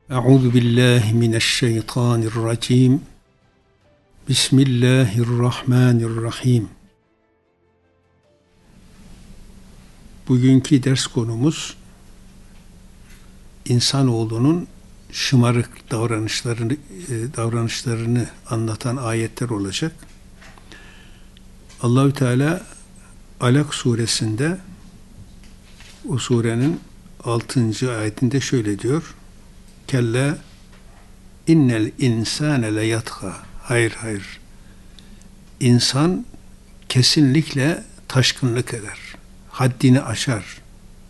Euzu billahi mineşşeytanirracim. Bismillahirrahmanirrahim. Bugünkü ders konumuz insanoğlunun şımarık davranışlarını anlatan ayetler olacak. Allahü Teala Alak suresinde, o surenin 6. ayetinde şöyle diyor: Kelle innel insane le yatga. Hayır. İnsan kesinlikle taşkınlık eder. Haddini aşar.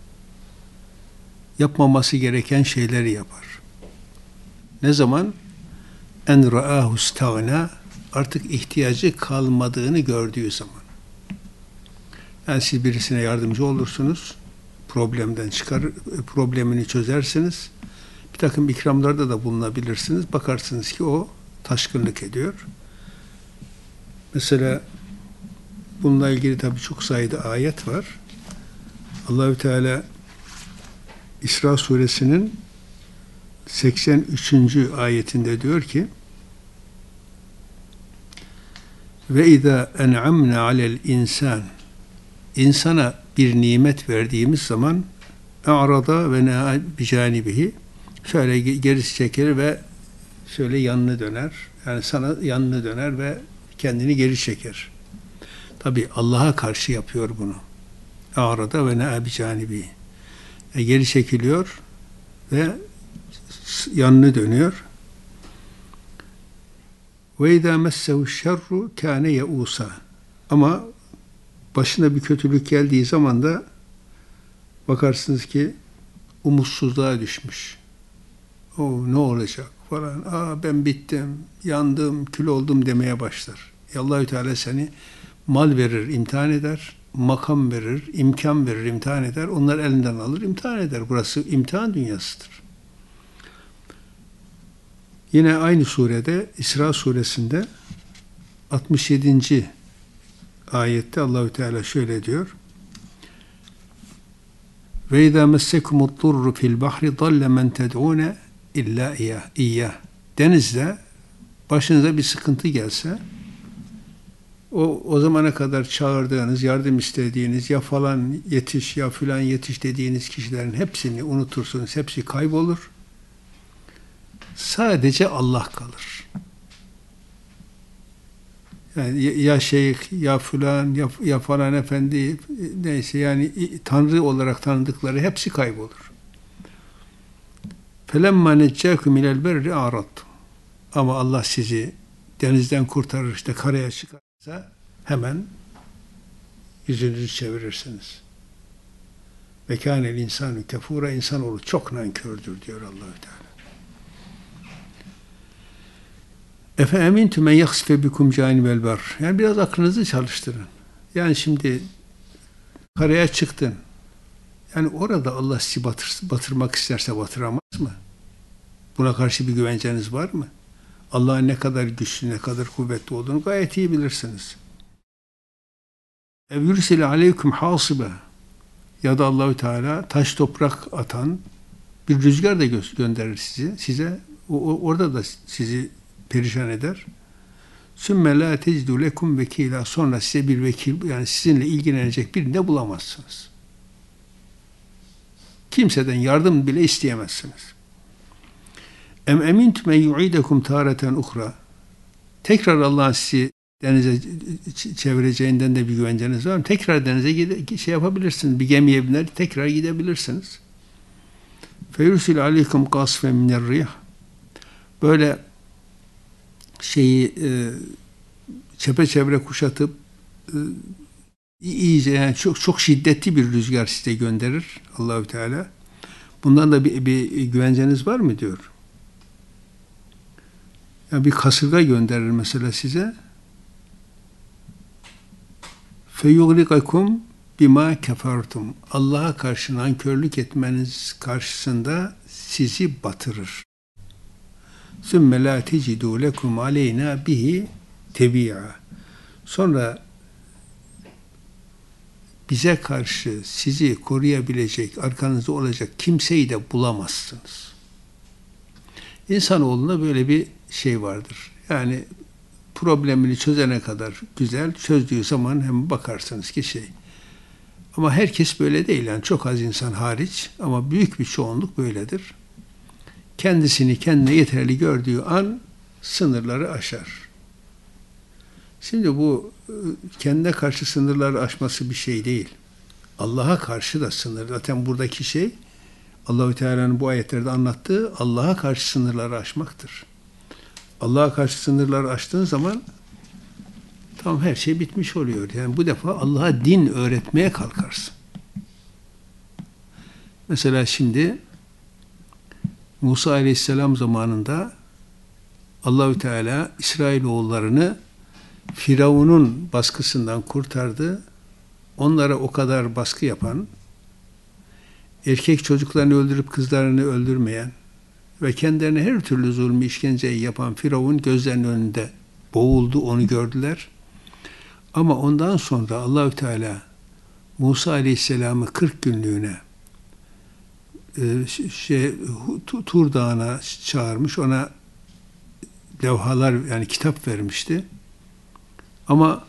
Yapmaması gereken şeyleri yapar. Ne zaman? En ra'ahu stagna, artık ihtiyacı kalmadığını gördüğü zaman. Yani siz birisine yardımcı olursunuz, problemini çözersiniz. Bir takım ikramlarda da bulunabilirsiniz. Bakarsınız ki o taşkınlık ediyor. Mesela bununla ilgili tabii çok sayıda ayet var. Allahü Teala İsra suresinin 83. ayetinde diyor ki: Ve izâ en'amnâ alel insân, insana bir nimet verdiğimiz zaman e'rada ve ne'a bicanibihi, şöyle gerisi çekilir ve şöyle yanını döner. Yani sana yanını döner ve kendini geri çeker. Tabi Allah'a karşı yapıyor bunu. E'rada ve ne'a bicanibihi. Geri çekiliyor ve yanını dönüyor. Ve izâ messehu şerru kâne yeûsâ. Ama başına bir kötülük geldiği zaman da bakarsınız ki umutsuzluğa düşmüş. O ne olacak falan. Ben bittim, yandım, kül oldum demeye başlar. Allahü Teala seni mal verir, imtihan eder, makam verir, imkan verir, imtihan eder. Onlar elinden alır, imtihan eder. Burası imtihan dünyasıdır. Yine aynı surede, İsra suresinde 67. ayette Allahü Teala şöyle diyor: Ve izâ messekumud durru fil bahri dalle men ted'ûne illa iyyah. Denizde başınıza bir sıkıntı gelse, o zamana kadar çağırdığınız, yardım istediğiniz, ya falan yetiş, ya filan yetiş dediğiniz kişilerin hepsini unutursunuz. Hepsi kaybolur. Sadece Allah kalır. Yani ya şeyh, ya filan, ya falan efendi, neyse, yani Tanrı olarak tanıdıkları hepsi kaybolur. فَلَمَّا نَجَّاكُمْ مِنَ الْبَرِّ اَعْرَضْتُمْ. Ama Allah sizi denizden kurtarır, işte karaya çıkarsa hemen yüzünüzü çevirirsiniz. Ve kânel insânü kefûra, insanoğlu çok nankördür diyor Allahü Teala. Efe emintü men yakhsife bikum canibel ber. Yani biraz aklınızı çalıştırın. Yani şimdi karaya çıktın. Yani orada Allah sizi batırmak isterse batıramaz mı? Buna karşı bir güvenceniz var mı? Allah'ın ne kadar güçlü, ne kadar kuvvetli olduğunu gayet iyi bilirsiniz. Ev yursile aleyküm hasibe, ya da Allahü Teala taş toprak atan bir rüzgar da gönderir size. Orada da sizi perişan eder. Sümme la tecidu lekum vekila. Sonra size bir vekil, yani sizinle ilgilenecek birini de bulamazsınız. Kimseden yardım bile isteyemezsiniz. Em emintum en yu'idekum tareten uhra. Tekrar Allah'ın sizi denize çevireceğinden de bir güvenceniz var mı? Tekrar denize yapabilirsiniz. Bir gemiye biner, tekrar gidebilirsiniz. Feyursil aleykum kasfen minerrih. Böyle çepeçevre kuşatıp iyice, yani çok şiddetli bir rüzgar size gönderir Allahü Teala. Bundan da bir güvenceniz var mı diyor. Yani bir kasırga gönderir mesela size. Feyuglikakum bima kefertum. Allah'a karşı nankörlük etmeniz karşısında sizi batırır. Sümme la tecidû lekum aleyna bihi tebi'a. Sonra bize karşı sizi koruyabilecek, arkanızda olacak kimseyi de bulamazsınız. İnsanoğlunda böyle bir şey vardır. Yani problemini çözene kadar güzel, çözdüğü zaman hem bakarsınız ki şey. Ama herkes böyle değil, yani çok az insan hariç, ama büyük bir çoğunluk böyledir. Kendisini kendine yeterli gördüğü an sınırları aşar. Şimdi bu kendine karşı sınırları aşması bir şey değil. Allah'a karşı da sınır. Zaten buradaki şey Allahü Teala'nın bu ayetlerde anlattığı Allah'a karşı sınırları aşmaktır. Allah'a karşı sınırları aştığın zaman tam her şey bitmiş oluyor. Yani bu defa Allah'a din öğretmeye kalkarsın. Mesela şimdi Musa Aleyhisselam zamanında Allahü Teala İsrailoğullarını Firavun'un baskısından kurtardı. Onlara o kadar baskı yapan, erkek çocuklarını öldürüp kızlarını öldürmeyen ve kendilerine her türlü zulmü, işkenceyi yapan Firavun gözlerinin önünde boğuldu, onu gördüler. Ama ondan sonra Allahü Teala Musa Aleyhisselam'ı 40 günlüğüne Tur Dağı'na çağırmış, ona levhalar, yani kitap vermişti. Ama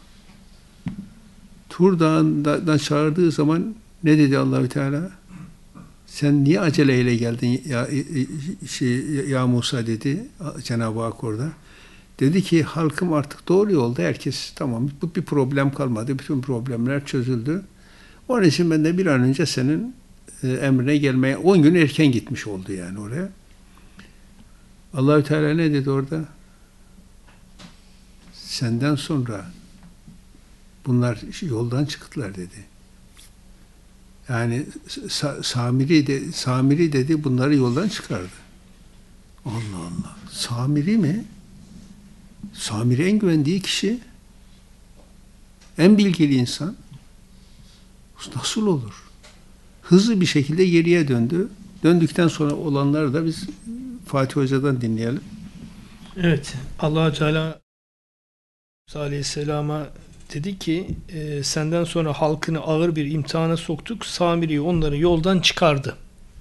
Tur Dağı'ndan çağırdığı zaman ne dedi Allahü Teala? Sen niye aceleyle geldin ya Musa dedi Cenab-ı Hak orada. Dedi ki halkım artık doğru yolda, herkes tamam, bir problem kalmadı, bütün problemler çözüldü. Onun için ben de bir an önce senin emrine gelmeye, 10 gün erken gitmiş oldu yani oraya. Allahü Teala ne dedi orada? Senden sonra bunlar yoldan çıktılar dedi. Yani Samiri dedi bunları yoldan çıkardı. Allah Allah. Samiri mi? Samiri en güvendiği kişi. En bilgili insan. Nasıl olur? Hızlı bir şekilde geriye döndü. Döndükten sonra olanları da biz Fatih Hoca'dan dinleyelim. Evet. Allah Teala Musa Aleyhisselam'a dedi ki senden sonra halkını ağır bir imtihana soktuk. Samiri onları yoldan çıkardı.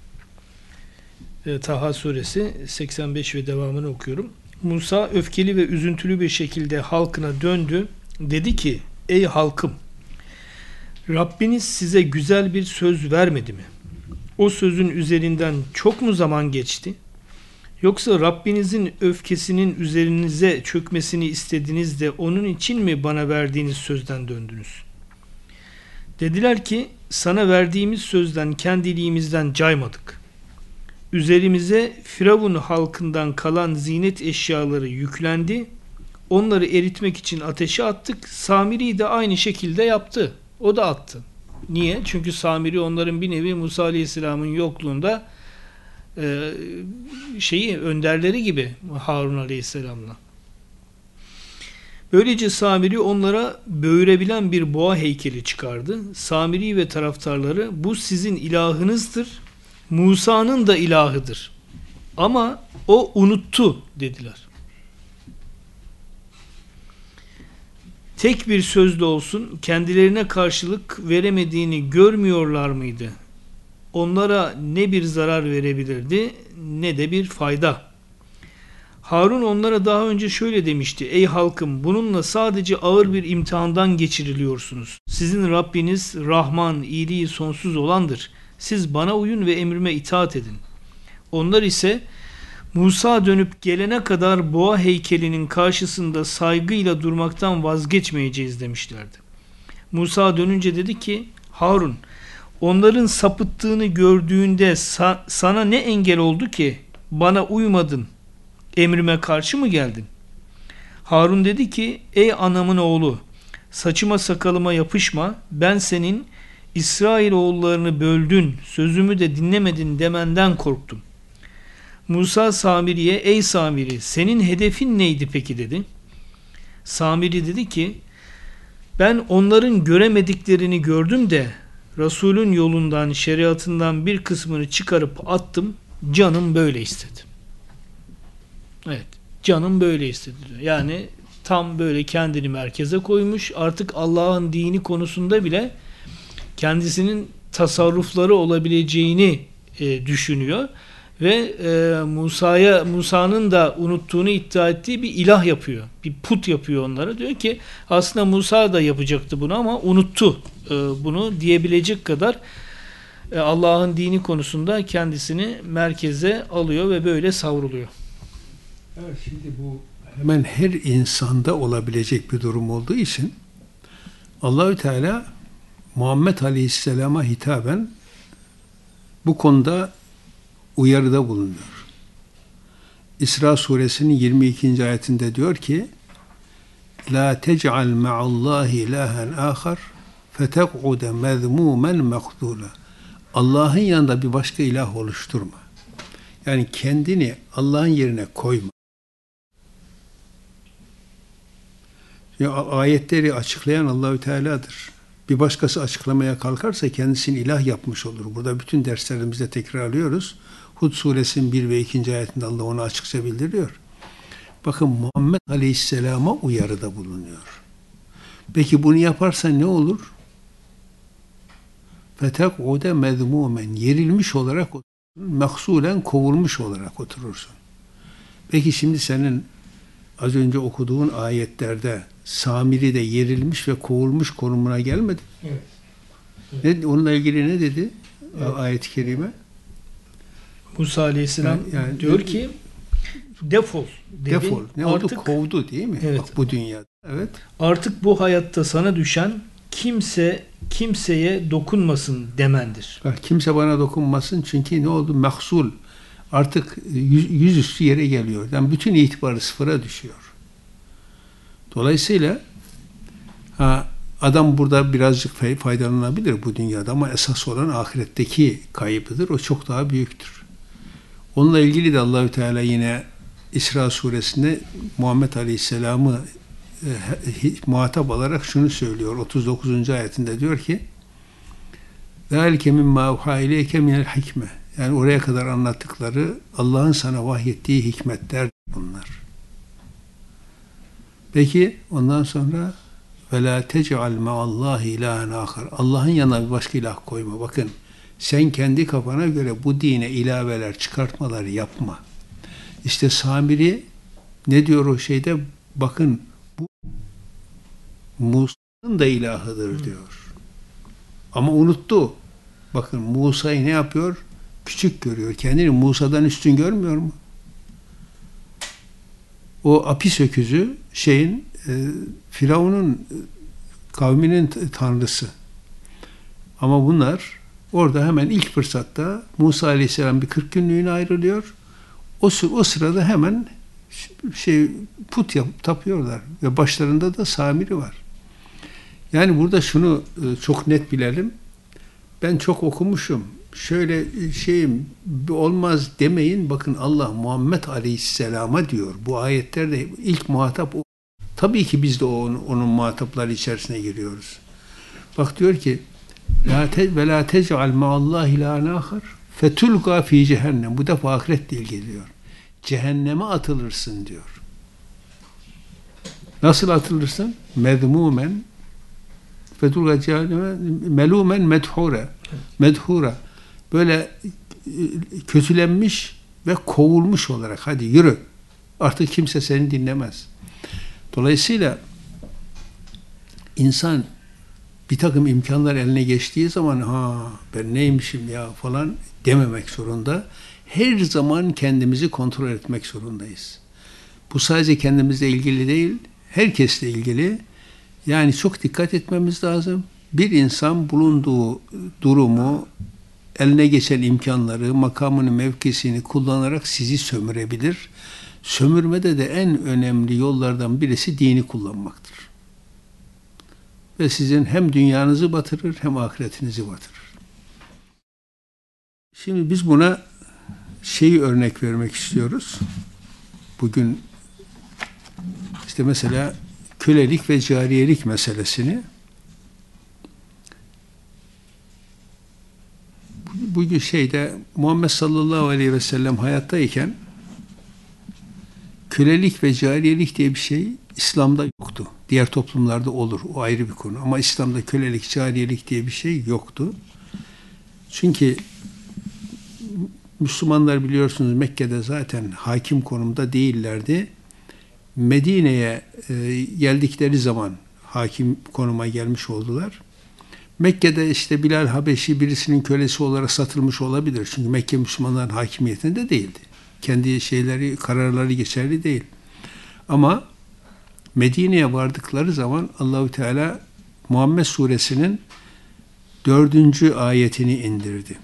Taha suresi 85 ve devamını okuyorum. Musa öfkeli ve üzüntülü bir şekilde halkına döndü. Dedi ki ey halkım, Rabbiniz size güzel bir söz vermedi mi? O sözün üzerinden çok mu zaman geçti? Yoksa Rabbinizin öfkesinin üzerinize çökmesini istediniz de onun için mi bana verdiğiniz sözden döndünüz? Dediler ki sana verdiğimiz sözden kendiliğimizden caymadık. Üzerimize Firavun halkından kalan zinet eşyaları yüklendi. Onları eritmek için ateşe attık. Samiri de aynı şekilde yaptı. O da attı. Niye? Çünkü Samiri onların bir nevi Musa Aleyhisselam'ın yokluğunda önderleri gibi Harun Aleyhisselam'la. Böylece Samiri onlara böğürebilen bir boğa heykeli çıkardı. Samiri ve taraftarları bu sizin ilahınızdır, Musa'nın da ilahıdır. Ama o unuttu dediler. Tek bir sözle olsun kendilerine karşılık veremediğini görmüyorlar mıydı? Onlara ne bir zarar verebilirdi ne de bir fayda. Harun onlara daha önce şöyle demişti. Ey halkım, bununla sadece ağır bir imtihandan geçiriliyorsunuz. Sizin Rabbiniz Rahman, iyiliği sonsuz olandır. Siz bana uyun ve emrime itaat edin. Onlar ise Musa dönüp gelene kadar boğa heykelinin karşısında saygıyla durmaktan vazgeçmeyeceğiz demişlerdi. Musa dönünce dedi ki Harun, onların sapıttığını gördüğünde sana ne engel oldu ki bana uymadın, emrime karşı mı geldin? Harun dedi ki ey anamın oğlu, saçıma sakalıma yapışma, ben senin İsrailoğullarını böldün, sözümü de dinlemedin demenden korktum. Musa Samiri'ye ey Samiri, senin hedefin neydi peki dedi. Samiri dedi ki ben onların göremediklerini gördüm de Resulün yolundan, şeriatından bir kısmını çıkarıp attım, canım böyle istedi. Evet, canım böyle istedi. Yani tam böyle kendini merkeze koymuş, artık Allah'ın dini konusunda bile kendisinin tasarrufları olabileceğini düşünüyor ve Musa'nın da unuttuğunu iddia ettiği bir ilah yapıyor. Bir put yapıyor onlara. Diyor ki aslında Musa da yapacaktı bunu ama unuttu bunu diyebilecek kadar Allah'ın dini konusunda kendisini merkeze alıyor ve böyle savruluyor. Evet, şimdi bu hemen her insanda olabilecek bir durum olduğu için Allahü Teala Muhammed Aleyhisselam'a hitaben bu konuda uyarıda bulunuyor. İsra suresinin 22. ayetinde diyor ki La tec'al ma'allahi ilahen ahar fetek'ude mezmumen mekdula. Allah'ın yanında bir başka ilah oluşturma. Yani kendini Allah'ın yerine koyma. Ya, ayetleri açıklayan Allahü Teala'dır. Bir başkası açıklamaya kalkarsa kendisini ilah yapmış olur. Burada bütün derslerimizde tekrarlıyoruz. Hud suresinin 1 ve 2. ayetinde Allah onu açıkça bildiriyor. Bakın Muhammed Aleyhisselam'a uyarıda bulunuyor. Peki bunu yaparsan ne olur? Fetek'ude mezmumen, yerilmiş olarak oturursun, mehsulen kovulmuş olarak oturursun. Peki şimdi senin az önce okuduğun ayetlerde Samiri de yerilmiş ve kovulmuş konumuna gelmedi. Evet. Onunla ilgili ne dedi? Evet. Ayet-i kerime. Musa Aleyhisselam yani diyor ki defol dedi. Defol. Ne oldu? Kovdu değil mi? Evet. Bak, bu dünyada. Evet. Artık bu hayatta sana düşen kimseye dokunmasın demendir. Bak, kimse bana dokunmasın çünkü ne oldu? Mahsul. Artık yüzüstü yere geliyor. Yani bütün itibarı sıfıra düşüyor. Dolayısıyla adam burada birazcık faydalanabilir bu dünyada ama esas olan ahiretteki kaybıdır. O çok daha büyüktür. Onunla ilgili de Allahü Teala yine İsra suresinde Muhammed Aleyhisselam'ı muhatap alarak şunu söylüyor. 39. ayetinde diyor ki ذَٰلِكَ مِمَّا اُحَا اِلَيْكَ مِنَ الْحِكْمَةِ. Yani oraya kadar anlattıkları Allah'ın sana vahyettiği hikmetler bunlar. Peki ondan sonra وَلَا تَجْعَلْ مَعَ اللّٰهِ اِلٰهًا آخَرٍ. Allah'ın yanına bir başka ilah koyma. Bakın sen kendi kafana göre bu dine ilaveler, çıkartmalar yapma. İşte Samiri ne diyor o şeyde? Bakın bu Musa'nın da ilahıdır diyor. Ama unuttu. Bakın Musa'yı ne yapıyor? Küçük görüyor. Kendini Musa'dan üstün görmüyor mu? O Apis öküzü Firavun'un kavminin tanrısı. Ama bunlar orada hemen ilk fırsatta Musa Aleyhisselam bir 40 günlüğüne ayrılıyor. O sırada hemen put tapıyorlar ve başlarında da Samiri var. Yani burada şunu çok net bilelim. Ben çok okumuşum. Şöyle olmaz demeyin. Bakın Allah Muhammed Aleyhisselam'a diyor. Bu ayetlerde ilk muhatap o. Tabii ki biz de onun muhatapları içerisine giriyoruz. Bak diyor ki ve la tec'al ma'allahi ilahen ahar fetulqa fi cehennem. Bu defa ahiretle ilgili diyor. Cehenneme atılırsın diyor. Nasıl atılırsın? Mezmumen fetulqa cehenneme melumen medhura. Böyle kötülenmiş ve kovulmuş olarak hadi yürü. Artık kimse seni dinlemez. Dolayısıyla insan bir takım imkanlar eline geçtiği zaman ben neymişim ya falan dememek zorunda. Her zaman kendimizi kontrol etmek zorundayız. Bu sadece kendimizle ilgili değil, herkesle ilgili. Yani çok dikkat etmemiz lazım. Bir insan bulunduğu durumu, eline geçen imkanları, makamını, mevkisini kullanarak sizi sömürebilir. Sömürmede de en önemli yollardan birisi dini kullanmaktır. Ve sizin hem dünyanızı batırır hem ahiretinizi batırır. Şimdi biz buna örnek vermek istiyoruz. Bugün işte mesela kölelik ve cariyelik meselesini bugün Muhammed sallallahu aleyhi ve sellem hayattayken kölelik ve cariyelik diye bir şey İslam'da yoktu. Diğer toplumlarda olur. O ayrı bir konu. Ama İslam'da kölelik, cariyelik diye bir şey yoktu. Çünkü Müslümanlar biliyorsunuz Mekke'de zaten hakim konumda değillerdi. Medine'ye geldikleri zaman hakim konuma gelmiş oldular. Mekke'de işte Bilal Habeşi birisinin kölesi olarak satılmış olabilir. Çünkü Mekke Müslümanların hakimiyetinde değildi. Kendi şeyleri, kararları geçerli değil. Ama Medine'ye vardıkları zaman Allahü Teala Muhammed Suresinin 4. ayetini indirdi.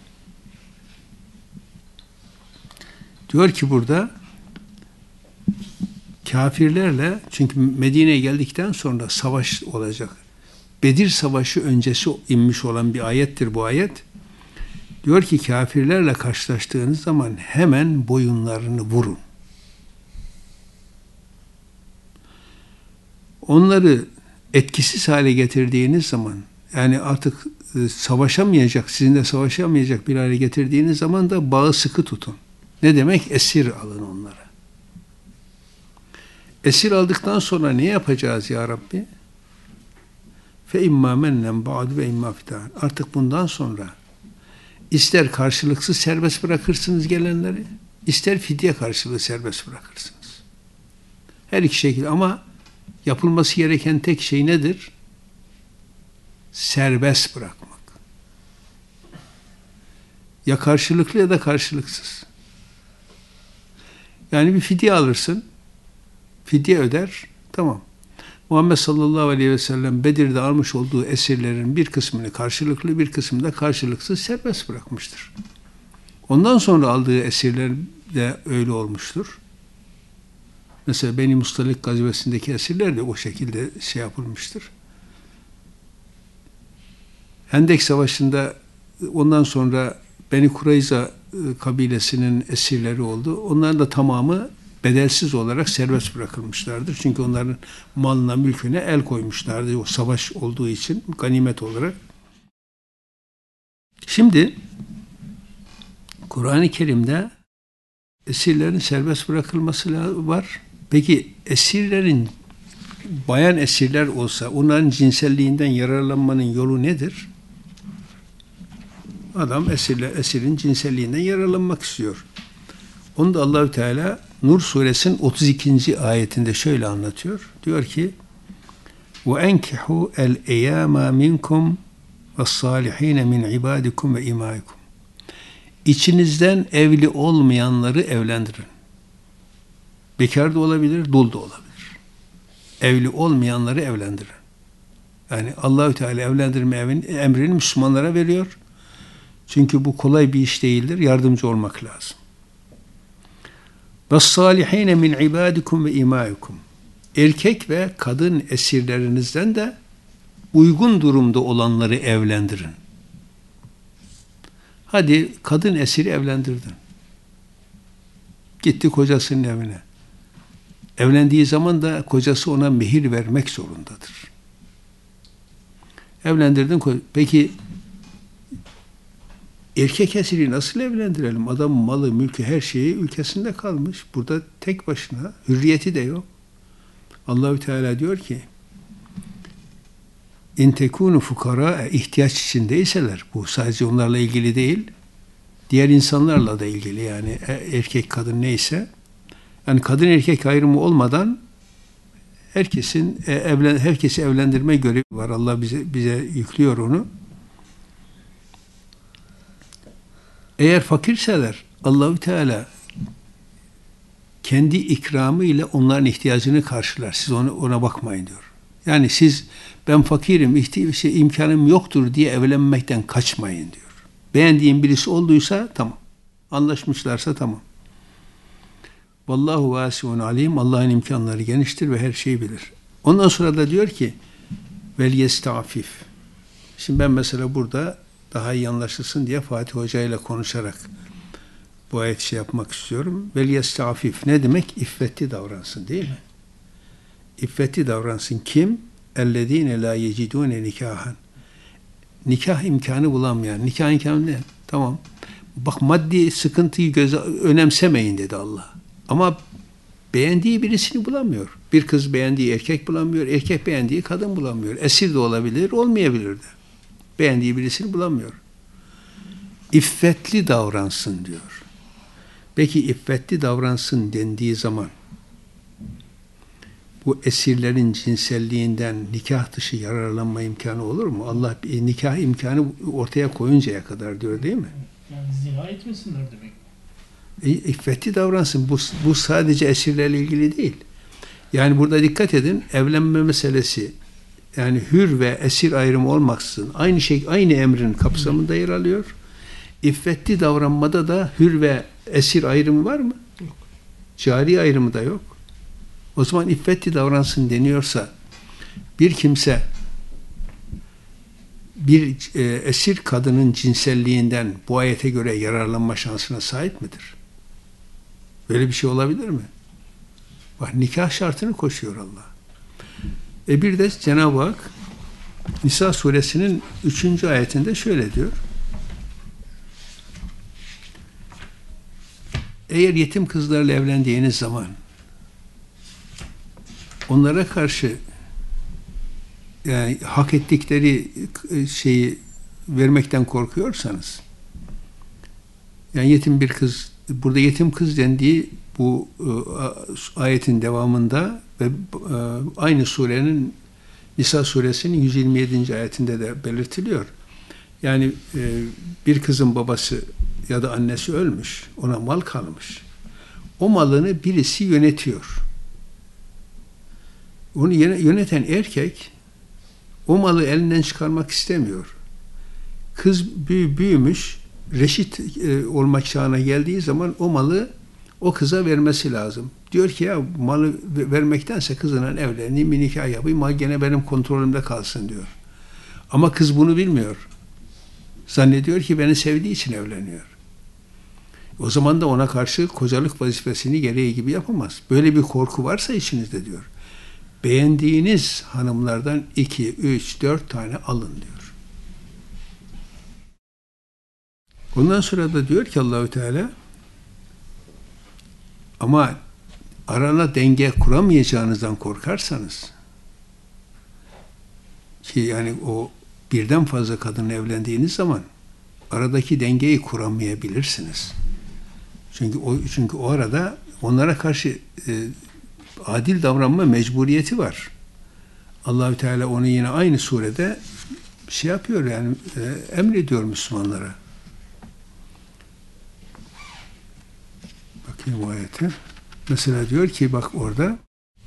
Diyor ki burada kafirlerle, çünkü Medine'ye geldikten sonra savaş olacak. Bedir Savaşı öncesi inmiş olan bir ayettir bu ayet. Diyor ki kafirlerle karşılaştığınız zaman hemen boyunlarını vurun. Onları etkisiz hale getirdiğiniz zaman, yani artık savaşamayacak, sizinle savaşamayacak bir hale getirdiğiniz zaman da bağı sıkı tutun. Ne demek? Esir alın onlara. Esir aldıktan sonra ne yapacağız ya Rabbi? Fe imma mennen ba'du ve imma fitân. Artık bundan sonra ister karşılıksız serbest bırakırsınız gelenleri, ister fidye karşılığı serbest bırakırsınız. Her iki şekilde, ama yapılması gereken tek şey nedir? Serbest bırakmak. Ya karşılıklı ya da karşılıksız. Yani bir fidye alırsın, fidye öder, tamam. Muhammed sallallahu aleyhi ve sellem Bedir'de almış olduğu esirlerin bir kısmını karşılıklı, bir kısmını da karşılıksız serbest bırakmıştır. Ondan sonra aldığı esirler de öyle olmuştur. Mesela Beni Mustalik gazvesindeki esirler de o şekilde şey yapılmıştır. Hendek Savaşı'nda ondan sonra Beni Kurayza kabilesinin esirleri oldu. Onların da tamamı bedelsiz olarak serbest bırakılmışlardır. Çünkü onların malına, mülküne el koymuşlardı o savaş olduğu için, ganimet olarak. Şimdi Kur'an-ı Kerim'de esirlerin serbest bırakılması var. Peki esirlerin, bayan esirler olsa onların cinselliğinden yararlanmanın yolu nedir? Adam esirin cinselliğinden yararlanmak istiyor. Onu da Allahü Teala Nur suresinin 32. ayetinde şöyle anlatıyor. Diyor ki: "Ve enkihu el-eyama minkum ve's-salihin min ibadikum ve imaikum." İçinizden evli olmayanları evlendirin. Bekar da olabilir, dul da olabilir. Evli olmayanları evlendirin. Yani Allahü Teala evlendirme emrini Müslümanlara veriyor. Çünkü bu kolay bir iş değildir. Yardımcı olmak lazım. وَالصَّالِح۪ينَ مِنْ عِبَادِكُمْ وَاِمَائِكُمْ. Erkek ve kadın esirlerinizden de uygun durumda olanları evlendirin. Hadi kadın esiri evlendirdin. Gitti kocasının evine. Evlendiği zaman da kocası ona mehir vermek zorundadır. Evlendirdin. Peki erkek esiri nasıl evlendirelim? Adamın malı, mülkü, her şeyi ülkesinde kalmış. Burada tek başına, hürriyeti de yok. Allahü Teala diyor ki: "İn tekunu fukara", ihtiyaç içindeyseler, bu sadece onlarla ilgili değil, diğer insanlarla da ilgili, yani erkek kadın neyse, yani kadın erkek ayrımı olmadan herkesi evlendirme görevi var. Allah bize yüklüyor onu. Eğer fakirseler Allahü Teala kendi ikramı ile onların ihtiyacını karşılar. Siz ona bakmayın diyor. Yani siz ben fakirim, imkanım yoktur diye evlenmekten kaçmayın diyor. Beğendiğin birisi olduysa tamam. Anlaşmışlarsa tamam. Vallahu vasiun alim. Allah'ın imkanları geniştir ve her şeyi bilir. Ondan sonra da diyor ki: vel yestafif. Şimdi ben mesela burada daha iyi anlaşılsın diye Fatih Hoca ile konuşarak bu ayet yapmak istiyorum. Vel yestafif ne demek? İffetli davransın, değil mi? İffetli davransın. Kim? Ellezine la yecidune nikahan. Nikah imkanı bulamayan. Nikah imkanı ne? Tamam. Bak, maddi sıkıntıyı önemsemeyin dedi Allah. Ama beğendiği birisini bulamıyor. Bir kız beğendiği erkek bulamıyor. Erkek beğendiği kadın bulamıyor. Esir de olabilir, olmayabilir de. Beğendiği birisini bulamıyor. İffetli davransın diyor. Peki iffetli davransın dendiği zaman bu esirlerin cinselliğinden nikah dışı yararlanma imkanı olur mu? Allah nikah imkanı ortaya koyuncaya kadar diyor değil mi? Yani zina etmesinler demek. İffetli davransın. Bu sadece esirlerle ilgili değil. Yani burada dikkat edin, evlenme meselesi yani hür ve esir ayrımı olmaksızın aynı emrin kapsamında yer alıyor. İffetli davranmada da hür ve esir ayrımı var mı? Yok. Cari ayrımı da yok. O zaman iffetli davransın deniyorsa bir kimse bir esir kadının cinselliğinden bu ayete göre yararlanma şansına sahip midir? Böyle bir şey olabilir mi? Bak, nikah şartını koşuyor Allah. Bir de Cenab-ı Hak Nisa suresinin 3. ayetinde şöyle diyor. Eğer yetim kızlarla evlendiğiniz zaman onlara karşı yani hak ettikleri şeyi vermekten korkuyorsanız, yani yetim bir kız, burada yetim kız dendiği bu ayetin devamında ve aynı surenin Nisa suresinin 127. ayetinde de belirtiliyor. Yani bir kızın babası ya da annesi ölmüş, ona mal kalmış. O malını birisi yönetiyor. Onu yöneten erkek o malı elinden çıkarmak istemiyor. Kız büyümüş, reşit olmak çağına geldiği zaman o malı o kıza vermesi lazım. Diyor ki ya malı vermektense kızına evleneyim, bir nikah yapayım, mal gene benim kontrolümde kalsın diyor. Ama kız bunu bilmiyor. Zannediyor ki beni sevdiği için evleniyor. O zaman da ona karşı kocalık vazifesini gereği gibi yapamaz. Böyle bir korku varsa içinizde diyor, beğendiğiniz hanımlardan 2, 3, 4 tane alın diyor. Ondan sonra da diyor ki Allahü Teala, ama arana denge kuramayacağınızdan korkarsanız, ki yani o birden fazla kadınla evlendiğiniz zaman aradaki dengeyi kuramayabilirsiniz. Çünkü o arada onlara karşı adil davranma mecburiyeti var. Allahü Teala onu yine aynı surede şey yapıyor, yani emrediyor Müslümanlara. Bakayım o ayete. Mesela diyor ki bak orada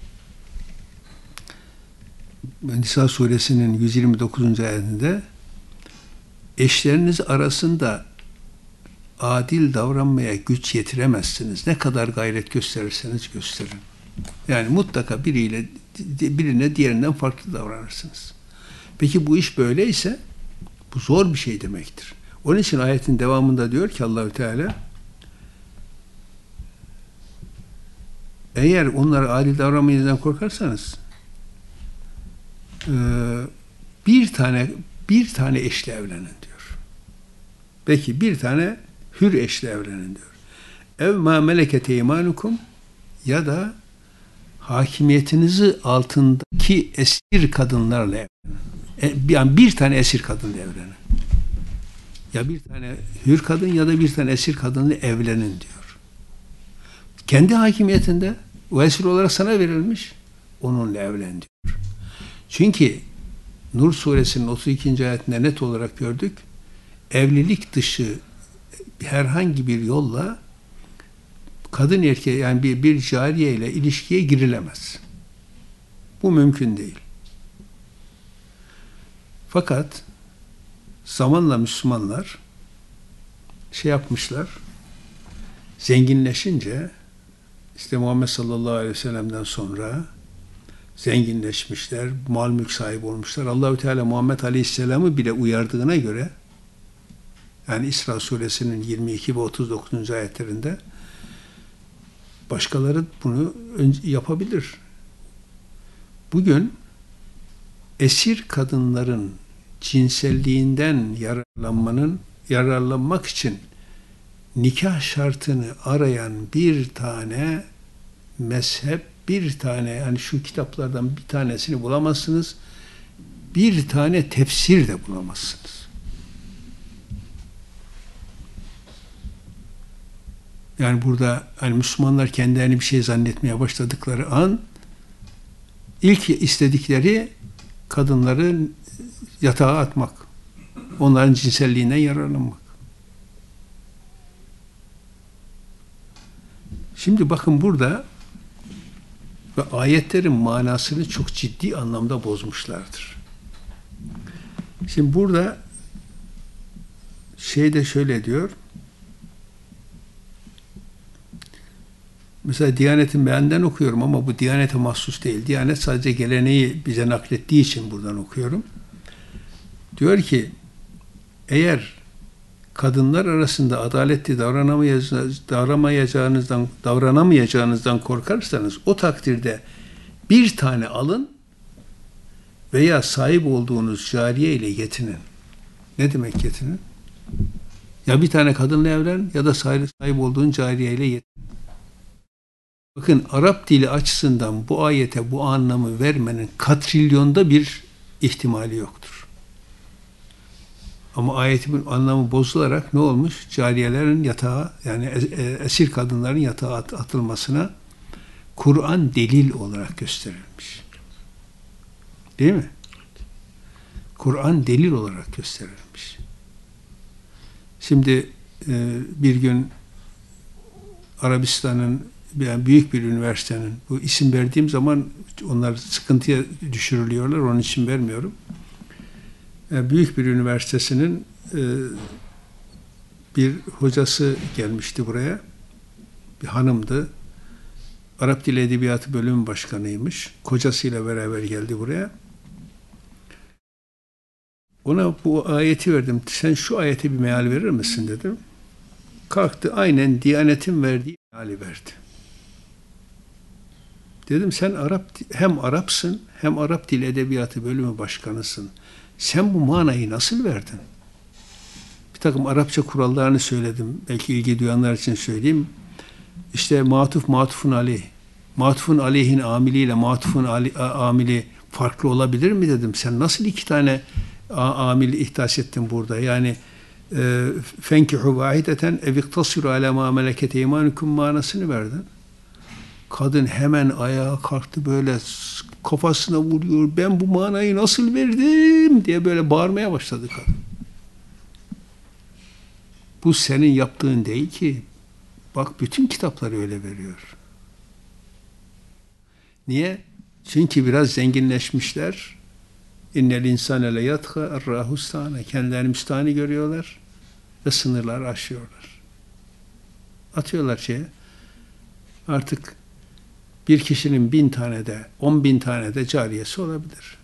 Nisa suresinin 129. ayetinde eşleriniz arasında adil davranmaya güç yetiremezsiniz. Ne kadar gayret gösterirseniz gösterin. Yani mutlaka birine diğerinden farklı davranırsınız. Peki bu iş böyleyse bu zor bir şey demektir. Onun için ayetin devamında diyor ki Allahü Teala, eğer onlara adil davranmayınızdan korkarsanız bir tane eşle evlenin diyor. Peki bir tane hür eşle evlenin diyor. Ev ma meleket eymanukum, ya da hakimiyetinizi altındaki esir kadınlarla evlenin. Yani bir tane esir kadınla evlenin. Ya bir tane hür kadın ya da bir tane esir kadınla evlenin diyor. Kendi hakimiyetinde o esir olarak sana verilmiş, onunla evlen diyor. Çünkü Nur suresinin 32. ayetinde net olarak gördük, evlilik dışı herhangi bir yolla kadın erkeğe, yani bir cariye ile ilişkiye girilemez. Bu mümkün değil. Fakat zamanla Müslümanlar şey yapmışlar, zenginleşince, işte Muhammed sallallahu aleyhi ve sellem'den sonra zenginleşmişler, mal mülk sahibi olmuşlar. Allahü Teala Muhammed aleyhisselam'ı bile uyardığına göre, yani İsra suresinin 22 ve 39. ayetlerinde, başkaları bunu yapabilir. Bugün esir kadınların cinselliğinden yararlanmak için nikah şartını arayan bir tane mezhep, bir tane, yani şu kitaplardan bir tanesini bulamazsınız, bir tane tefsir de bulamazsınız. Yani burada hani Müslümanlar kendilerini bir şey zannetmeye başladıkları an ilk istedikleri kadınları yatağa atmak. Onların cinselliğinden yararlanmak. Şimdi bakın burada ve ayetlerin manasını çok ciddi anlamda bozmuşlardır. Şimdi burada şeyde şöyle diyor. Mesela Diyanet'in mealinden okuyorum ama bu Diyanet'e mahsus değil. Diyanet sadece geleneği bize naklettiği için buradan okuyorum. Diyor ki eğer kadınlar arasında adaletli davranamayacağınızdan korkarsanız o takdirde bir tane alın veya sahip olduğunuz cariye ile yetinin. Ne demek yetinin? Ya bir tane kadınla evlen ya da sahip olduğun cariye ile yetin. Bakın Arap dili açısından bu ayete bu anlamı vermenin katrilyonda bir ihtimali yoktur. Ama ayetin anlamı bozularak ne olmuş? Cariyelerin yatağa yani esir kadınların yatağa atılmasına Kur'an delil olarak gösterilmiş. Değil mi? Kur'an delil olarak gösterilmiş. Şimdi bir gün Arabistan'ın yani büyük bir üniversitenin, bu isim verdiğim zaman onlar sıkıntıya düşürülüyorlar, onun için vermiyorum. Yani büyük bir üniversitesinin bir hocası gelmişti buraya. Bir hanımdı. Arap Dili Edebiyatı Bölümü Başkanıymış. Kocasıyla beraber geldi buraya. Ona bu ayeti verdim. Sen şu ayete bir meal verir misin dedim. Kalktı aynen Diyanet'in verdiği meali verdi. Dedim sen hem Arapsın hem Arap Dili Edebiyatı Bölümü Başkanısın. Sen bu manayı nasıl verdin? Bir takım Arapça kurallarını söyledim. Belki ilgi duyanlar için söyleyeyim. İşte matufun aleyh. Matufun aleyhin amiliyle matufun amili farklı olabilir mi dedim. Sen nasıl iki tane amil ihdas ettin burada? Yani fenkihu vahideten ev iktasiru ala ma meleket eymanukum manasını verdin. Kadın hemen ayağa kalktı böyle kafasına vuruyor. Ben bu manayı nasıl verdim diye böyle bağırmaya başladı kadın. Bu senin yaptığın değil ki. Bak bütün kitapları öyle veriyor. Niye? Çünkü biraz zenginleşmişler. İnnel insane le yatha errahustane. Kendilerini müstahni görüyorlar ve sınırları aşıyorlar. Atıyorlar şeye. Artık bir kişinin 1000 tane de 10.000 tane de cariyesi olabilir.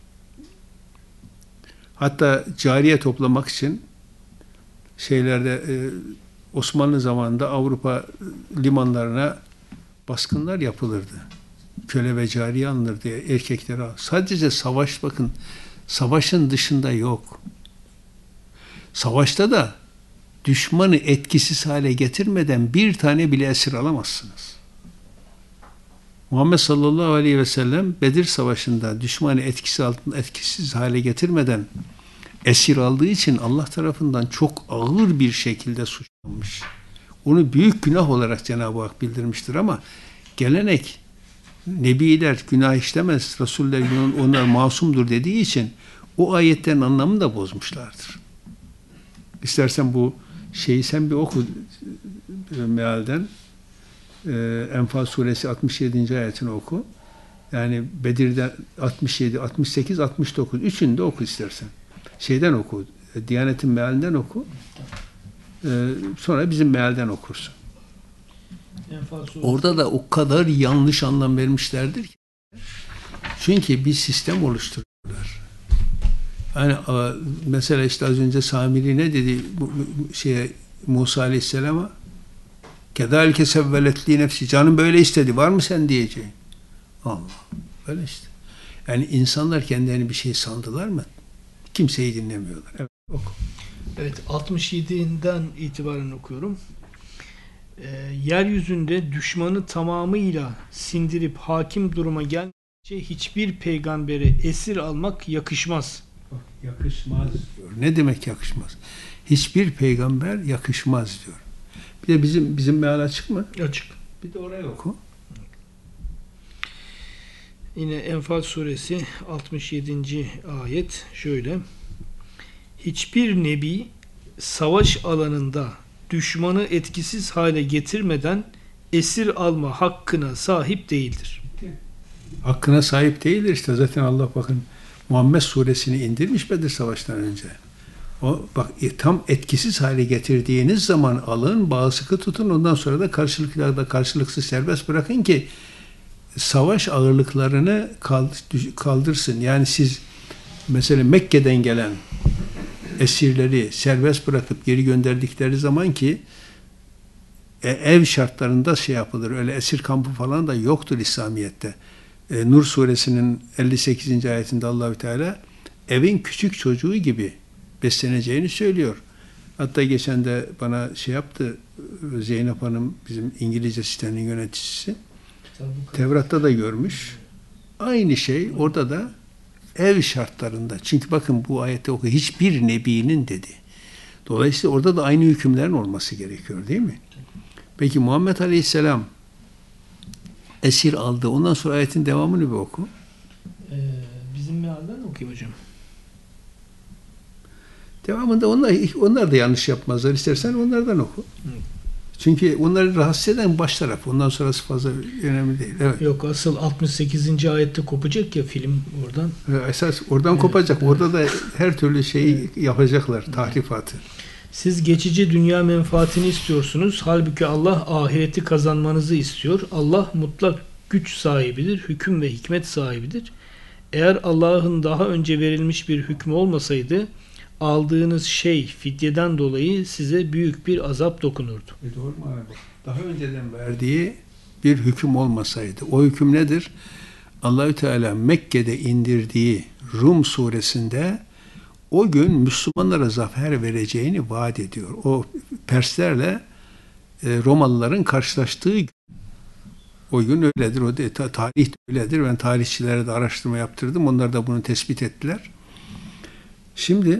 Hatta cariye toplamak için şeylerde Osmanlı zamanında Avrupa limanlarına baskınlar yapılırdı. Köle ve cariye alınır diye erkekleri al. Sadece savaş bakın. Savaşın dışında yok. Savaşta da düşmanı etkisiz hale getirmeden bir tane bile esir alamazsınız. Muhammed sallallahu aleyhi ve sellem Bedir Savaşı'nda düşmanı etkisiz hale getirmeden esir aldığı için Allah tarafından çok ağır bir şekilde suçlanmış. Onu büyük günah olarak Cenab-ı Hak bildirmiştir ama gelenek Nebiler günah işlemez, Resuller onlar masumdur dediği için o ayetlerin anlamını da bozmuşlardır. İstersen bu şeyi sen bir oku mealden. Enfal suresi 67. ayetini oku. Yani Bedir'den 67, 68, 69. Üçünü de oku istersen. Şeyden oku. Diyanet'in mealinden oku. Sonra bizim mealden okursun. Orada da o kadar yanlış anlam vermişlerdir ki. Çünkü bir sistem oluşturuyorlar. Yani mesela işte az önce Samiri ne dedi Musa Aleyhisselam'a? Kedalike sevveletli nefsi. Canım böyle istedi. Var mı sen diyeceğin? Allah. Böyle işte. Yani insanlar kendilerini bir şey sandılar mı? Kimseyi dinlemiyorlar. Evet, oku. Evet, 67'den itibaren okuyorum. Yeryüzünde düşmanı tamamıyla sindirip hakim duruma gelmeyince hiçbir peygambere esir almak yakışmaz. Yakışmaz diyor. Ne demek yakışmaz? Hiçbir peygamber yakışmaz diyor. Bir de bizim meal açık mı? Açık. Bir de oraya oku. Yine Enfal suresi 67. ayet şöyle. Hiçbir nebi savaş alanında düşmanı etkisiz hale getirmeden esir alma hakkına sahip değildir. Hakkına sahip değildir işte. Zaten Allah bakın Muhammed suresini indirmiş Bedir Savaşı'ndan önce. O bak tam etkisiz hale getirdiğiniz zaman alın, bağı sıkı tutun, ondan sonra da karşılıksız serbest bırakın ki savaş ağırlıklarını kaldırsın. Yani siz mesela Mekke'den gelen esirleri serbest bırakıp geri gönderdikleri zaman ki ev şartlarında şey yapılır. Öyle esir kampı falan da yoktur İslamiyet'te. Nur suresinin 58. ayetinde Allahü Teala evin küçük çocuğu gibi besleneceğini söylüyor. Hatta geçen de bana şey yaptı Zeynep Hanım, bizim İngilizce sitenin yöneticisi. Tevrat'ta da görmüş. Aynı şey orada da ev şartlarında. Çünkü bakın bu ayette oku hiçbir nebinin dedi. Dolayısıyla orada da aynı hükümlerin olması gerekiyor değil mi? Peki Muhammed Aleyhisselam esir aldı. Ondan sonra ayetin devamını bir oku. Bizim mealden okuyayım hocam. Devamında onlar da yanlış yapmazlar. İstersen onlardan oku. Hı. Çünkü onları rahatsız eden baş taraf. Ondan sonrası fazla önemli değil. Evet. Yok asıl 68. ayette kopacak ya film oradan. Esas oradan kopacak. Evet. Orada da her türlü şeyi yapacaklar. Tahrifatı. Siz geçici dünya menfaatini istiyorsunuz. Halbuki Allah ahireti kazanmanızı istiyor. Allah mutlak güç sahibidir. Hüküm ve hikmet sahibidir. Eğer Allah'ın daha önce verilmiş bir hükmü olmasaydı aldığınız şey fidyeden dolayı size büyük bir azap dokunurdu. Doğru mu abi? Daha önceden verdiği bir hüküm olmasaydı. O hüküm nedir? Allahü Teala Mekke'de indirdiği Rum suresinde o gün Müslümanlara zafer vereceğini vaat ediyor. O Perslerle Romalıların karşılaştığı gün. O gün öyledir. O tarih de öyledir. Ben tarihçilere de araştırma yaptırdım. Onlar da bunu tespit ettiler. Şimdi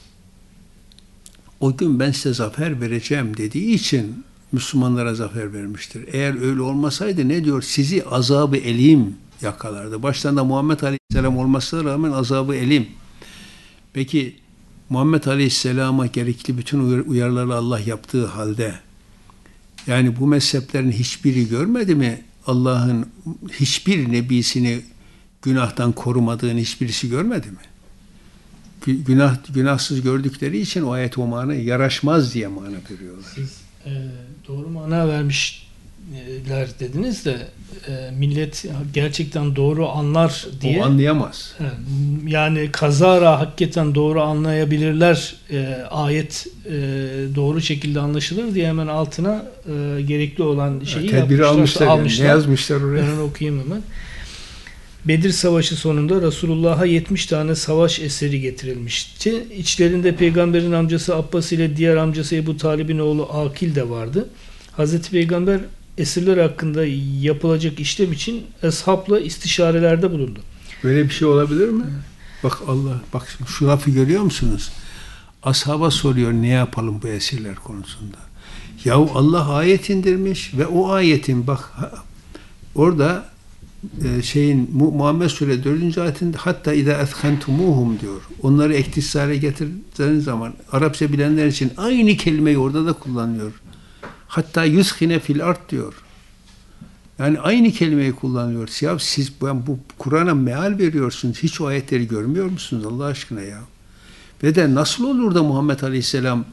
o gün ben size zafer vereceğim dediği için Müslümanlara zafer vermiştir. Eğer öyle olmasaydı ne diyor? Sizi azabı elim yakalardı. Baştan da Muhammed Aleyhisselam olmasına rağmen azabı elim. Peki Muhammed Aleyhisselam'a gerekli bütün uyarıları Allah yaptığı halde yani bu mezheplerin hiçbiri görmedi mi? Allah'ın hiçbir nebisini günahtan korumadığını hiçbirisi görmedi mi? Günahsız gördükleri için o ayet o mana yaraşmaz diye mana veriyorlar. Siz doğru mana vermişler dediniz de millet gerçekten doğru anlar diye. O anlayamaz. Yani kazara hakikaten doğru anlayabilirler. Ayet doğru şekilde anlaşılır diye hemen altına gerekli olan şeyi tedbiri almışlar. Yani. Ne yazmışlar oraya? Ben okuyayım hemen. Bedir Savaşı sonunda Resulullah'a 70 tane savaş eseri getirilmişti. İçlerinde peygamberin amcası Abbas ile diğer amcası Ebu Talib'in oğlu Akil de vardı. Hazreti Peygamber esirler hakkında yapılacak işlem için eshabla istişarelerde bulundu. Böyle bir şey olabilir mi? Bak bak şu lafı görüyor musunuz? Ashaba soruyor ne yapalım bu esirler konusunda. Yahu Allah ayet indirmiş ve o ayetin bak orada Muhammed Suresi 4. ayetinde hatta idâ ethkentumuhum diyor. Onları etkisiz hale getirdiğiniz zaman Arapça bilenler için aynı kelimeyi orada da kullanıyor. Hatta yushine fil art diyor. Yani aynı kelimeyi kullanıyor. Ya siz bu Kur'an'a meal veriyorsunuz. Hiç o ayetleri görmüyor musunuz Allah aşkına ya? Ve de nasıl olur da Muhammed Aleyhisselam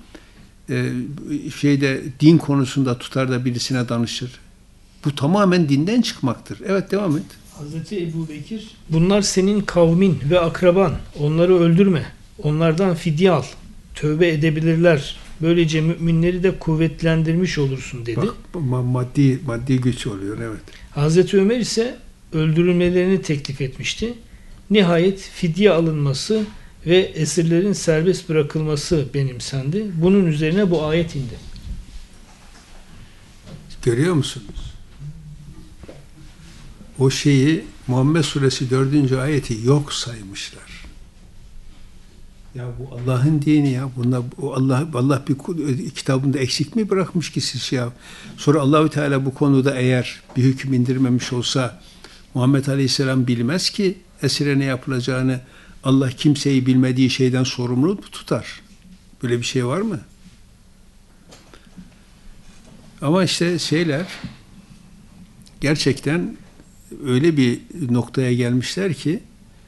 din konusunda tutar da birisine danışır? Bu tamamen dinden çıkmaktır. Evet devam et. Hazreti Ebu Bekir, bunlar senin kavmin ve akraban. Onları öldürme. Onlardan fidye al. Tövbe edebilirler. Böylece müminleri de kuvvetlendirmiş olursun dedi. Bak, maddi güç oluyor evet. Hazreti Ömer ise öldürülmelerini teklif etmişti. Nihayet fidye alınması ve esirlerin serbest bırakılması benimsendi. Bunun üzerine bu ayet indi. Görüyor musunuz? O şeyi Muhammed Suresi 4. ayeti yok saymışlar. Ya bu Allah'ın dini ya. Bunlar Allah bir kitabında eksik mi bırakmış ki siz ya? Sonra Allahü Teala bu konuda eğer bir hüküm indirmemiş olsa Muhammed Aleyhisselam bilmez ki esire ne yapılacağını. Allah kimseyi bilmediği şeyden sorumlu tutar. Böyle bir şey var mı? Ama işte şeyler gerçekten öyle bir noktaya gelmişler ki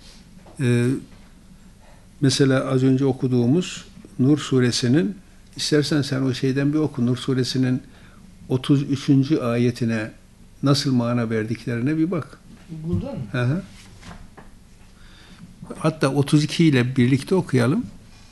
mesela az önce okuduğumuz Nur suresinin, istersen sen o şeyden bir oku, Nur suresinin 33. ayetine nasıl mana verdiklerine bir bak. Burada mı? Hı hı. Hatta 32 ile birlikte okuyalım.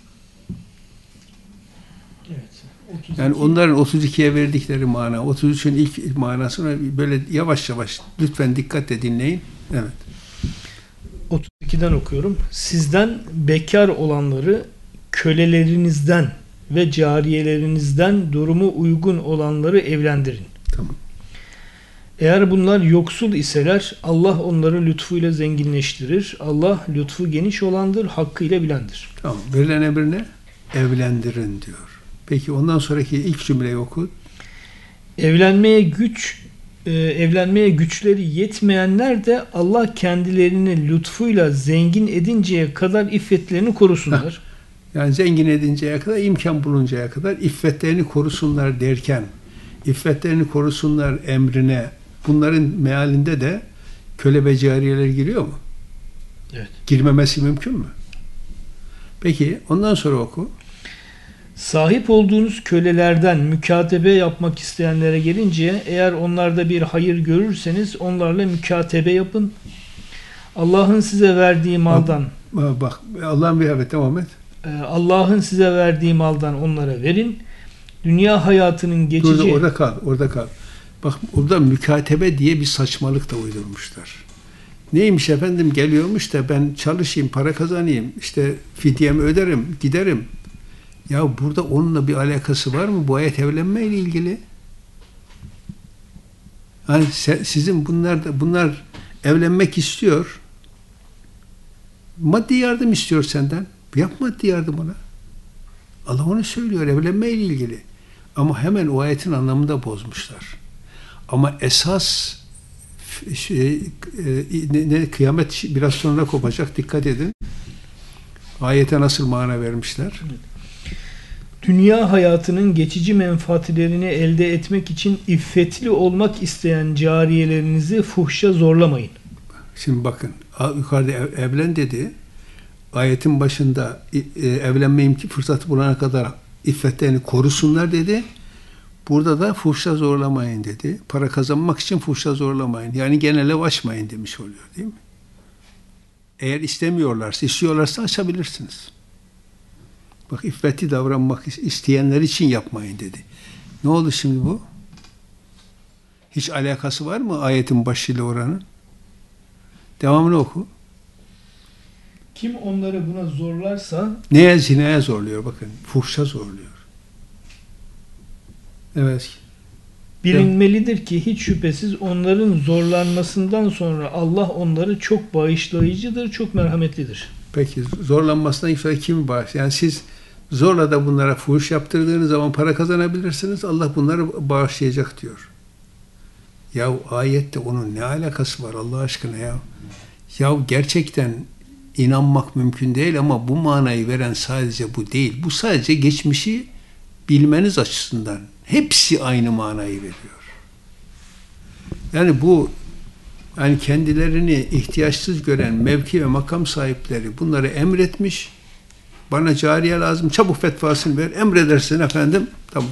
Evet. 32. Yani onların 32'ye verdikleri mana, 33'ün ilk manasına böyle yavaş yavaş lütfen dikkatle dinleyin. Evet. 32'den okuyorum. Sizden bekar olanları kölelerinizden ve cariyelerinizden durumu uygun olanları evlendirin. Tamam. Eğer bunlar yoksul iseler Allah onları lütfuyla zenginleştirir. Allah lütfu geniş olandır, hakkıyla bilendir. Tamam. Verilen emir ne? Evlendirin diyor. Peki ondan sonraki ilk cümleyi oku. Evlenmeye güçleri yetmeyenler de Allah kendilerini lütfuyla zengin edinceye kadar iffetlerini korusunlar. Yani zengin edinceye kadar, imkan buluncaya kadar iffetlerini korusunlar derken, iffetlerini korusunlar emrine, bunların mealinde de köle ve cariyeler giriyor mu? Evet. Girmemesi mümkün mü? Peki ondan sonra oku. Sahip olduğunuz kölelerden mükatebe yapmak isteyenlere gelince eğer onlarda bir hayır görürseniz onlarla mükatebe yapın. Allah'ın size verdiği maldan Bak Allah'ın bir evet devam et. Allah'ın size verdiği maldan onlara verin. Dünya hayatının geçici... Dur, orada kal. Bak orada mükatebe diye bir saçmalık da uydurmuşlar. Neymiş efendim, geliyormuş da ben çalışayım, para kazanayım, işte fidyemi öderim, giderim. Ya burada onunla bir alakası var mı? Bu ayet evlenmeyle ilgili. Hani sizin bunlar evlenmek istiyor. Maddi yardım istiyor senden. Yap maddi yardım ona. Allah onu söylüyor evlenmeyle ilgili. Ama hemen o ayetin anlamını da bozmuşlar. Ama esas kıyamet biraz sonra kopacak. Dikkat edin. Ayete nasıl mana vermişler? Dünya hayatının geçici menfaatlerini elde etmek için iffetli olmak isteyen cariyelerinizi fuhşa zorlamayın. Şimdi bakın, yukarıda evlen dedi. Ayetin başında evlenme fırsatı bulana kadar iffetlerini korusunlar dedi. Burada da fuhşa zorlamayın dedi. Para kazanmak için fuhşa zorlamayın. Yani genele açmayın demiş oluyor, değil mi? Eğer istiyorlarsa açabilirsiniz. Bak, iffetli davranmak isteyenler için yapmayın dedi. Ne oldu şimdi bu? Hiç alakası var mı ayetin başıyla oranın? Devamını oku. Kim onları buna zorlarsa Zinaya zorluyor bakın. Fuhşa zorluyor. Evet. bilinmelidir ki hiç şüphesiz onların zorlanmasından sonra Allah onları çok bağışlayıcıdır, çok merhametlidir. Peki zorlanmasından sonra kim bağışlıyor? Yani siz zorla da bunlara fuhuş yaptırdığınız zaman para kazanabilirsiniz. Allah bunları bağışlayacak diyor. Ya ayette onun ne alakası var Allah aşkına ya? Ya gerçekten inanmak mümkün değil ama bu manayı veren sadece bu değil. Bu sadece geçmişi bilmeniz açısından. Hepsi aynı manayı veriyor. Yani bu, yani kendilerini ihtiyaçsız gören mevki ve makam sahipleri bunları emretmiş. Bana cariye lazım, çabuk fetvasını ver. Emredersin efendim. Tamam.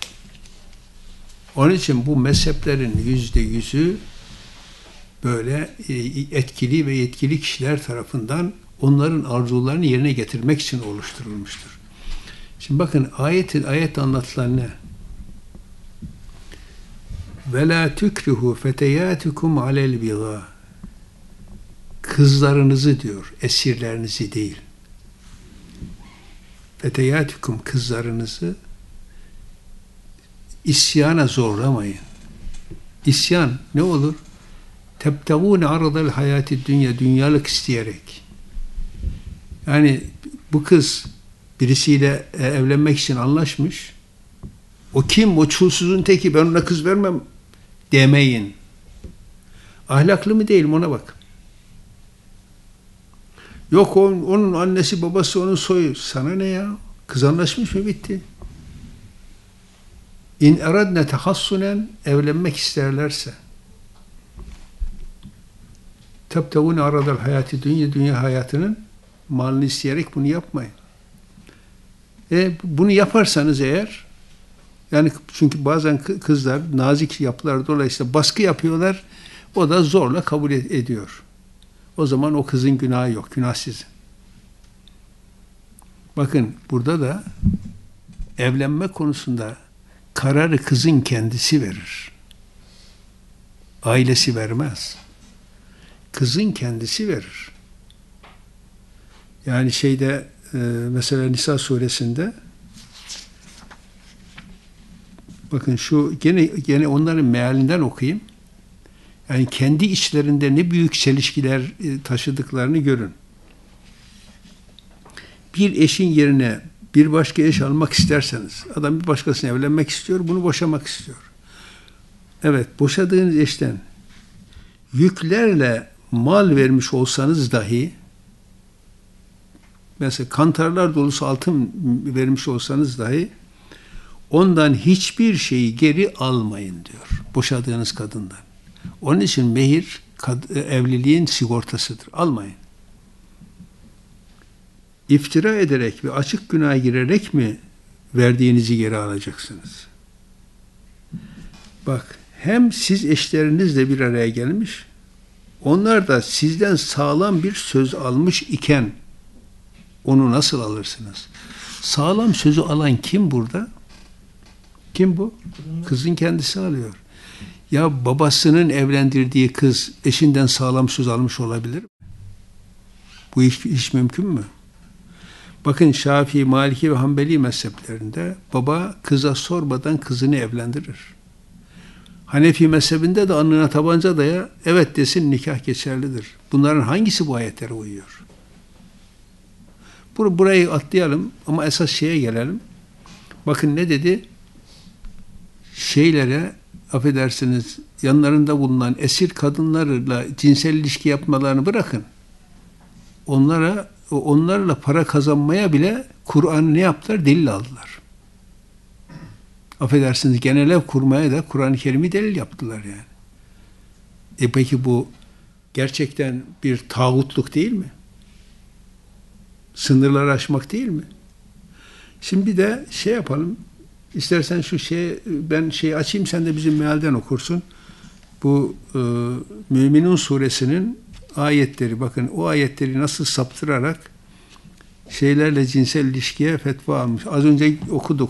Onun için bu mezheplerin %100'ü böyle etkili ve yetkili kişiler tarafından onların arzularını yerine getirmek için oluşturulmuştur. Şimdi bakın ayet anlatılan ne? Ve la tukrihu feteyatukum alel biga. Kızlarınızı diyor, esirlerinizi değil. Feteyatukum, kızlarınızı isyana zorlamayın. İsyan ne olur? Tebtagûne aradel hayati dünya, dünyalık isteyerek. Yani Bu kız birisiyle evlenmek için anlaşmış. O kim? O çulsuzun teki. Ben ona kız vermem demeyin. Ahlaklı mı değil mi ona bak. Yok onun annesi babası onun soyu. Sana ne ya? Kız anlaşmış mı bitti. İn eradne tehassunen evlenmek isterlerse tebtevune aradal hayatı dünya hayatının malını isteyerek bunu yapmayın. Bunu yaparsanız eğer yani çünkü bazen kızlar nazik yapılar dolayısıyla baskı yapıyorlar. O da zorla kabul ediyor. O zaman o kızın günahı yok. Günah sizin. Bakın burada da evlenme konusunda kararı kızın kendisi verir. Ailesi vermez. Kızın kendisi verir. Yani mesela Nisa suresinde bakın şu gene onların mealinden okuyayım. Yani kendi içlerinde ne büyük çelişkiler taşıdıklarını görün. Bir eşin yerine bir başka eş almak isterseniz, adam bir başkasına evlenmek istiyor, bunu boşamak istiyor. Evet, boşadığınız eşten yüklerle mal vermiş olsanız dahi, mesela kantarlar dolusu altın vermiş olsanız dahi, ondan hiçbir şeyi geri almayın diyor, boşadığınız kadından. Onun için mehir, evliliğin sigortasıdır. Almayın. İftira ederek ve açık günaha girerek mi verdiğinizi geri alacaksınız? Bak, hem siz eşlerinizle bir araya gelmiş, onlar da sizden sağlam bir söz almış iken onu nasıl alırsınız? Sağlam sözü alan kim burada? Kim bu? Kızın kendisi alıyor. Ya babasının evlendirdiği kız eşinden sağlam söz almış olabilir mi? Bu iş mümkün mü? Bakın Şafii, Maliki ve Hanbeli mezheplerinde baba kıza sormadan kızını evlendirir. Hanefi mezhebinde de alnına tabanca daya evet desin nikah geçerlidir. Bunların hangisi bu ayetlere uyuyor? Burayı atlayalım ama esas şeye gelelim. Bakın ne dedi? Affedersiniz, yanlarında bulunan esir kadınlarla cinsel ilişki yapmalarını bırakın. Onlarla para kazanmaya bile Kur'an'ı ne yaptılar? Delil aldılar. Affedersiniz, genel ev kurmaya da Kur'an-ı Kerim'i delil yaptılar yani. Peki bu gerçekten bir tağutluk değil mi? Sınırları aşmak değil mi? Şimdi bir de yapalım. İstersen ben açayım, sen de bizim mealden okursun. Bu Müminun suresinin ayetleri, bakın o ayetleri nasıl saptırarak cinsel ilişkiye fetva almış. Az önce okuduk.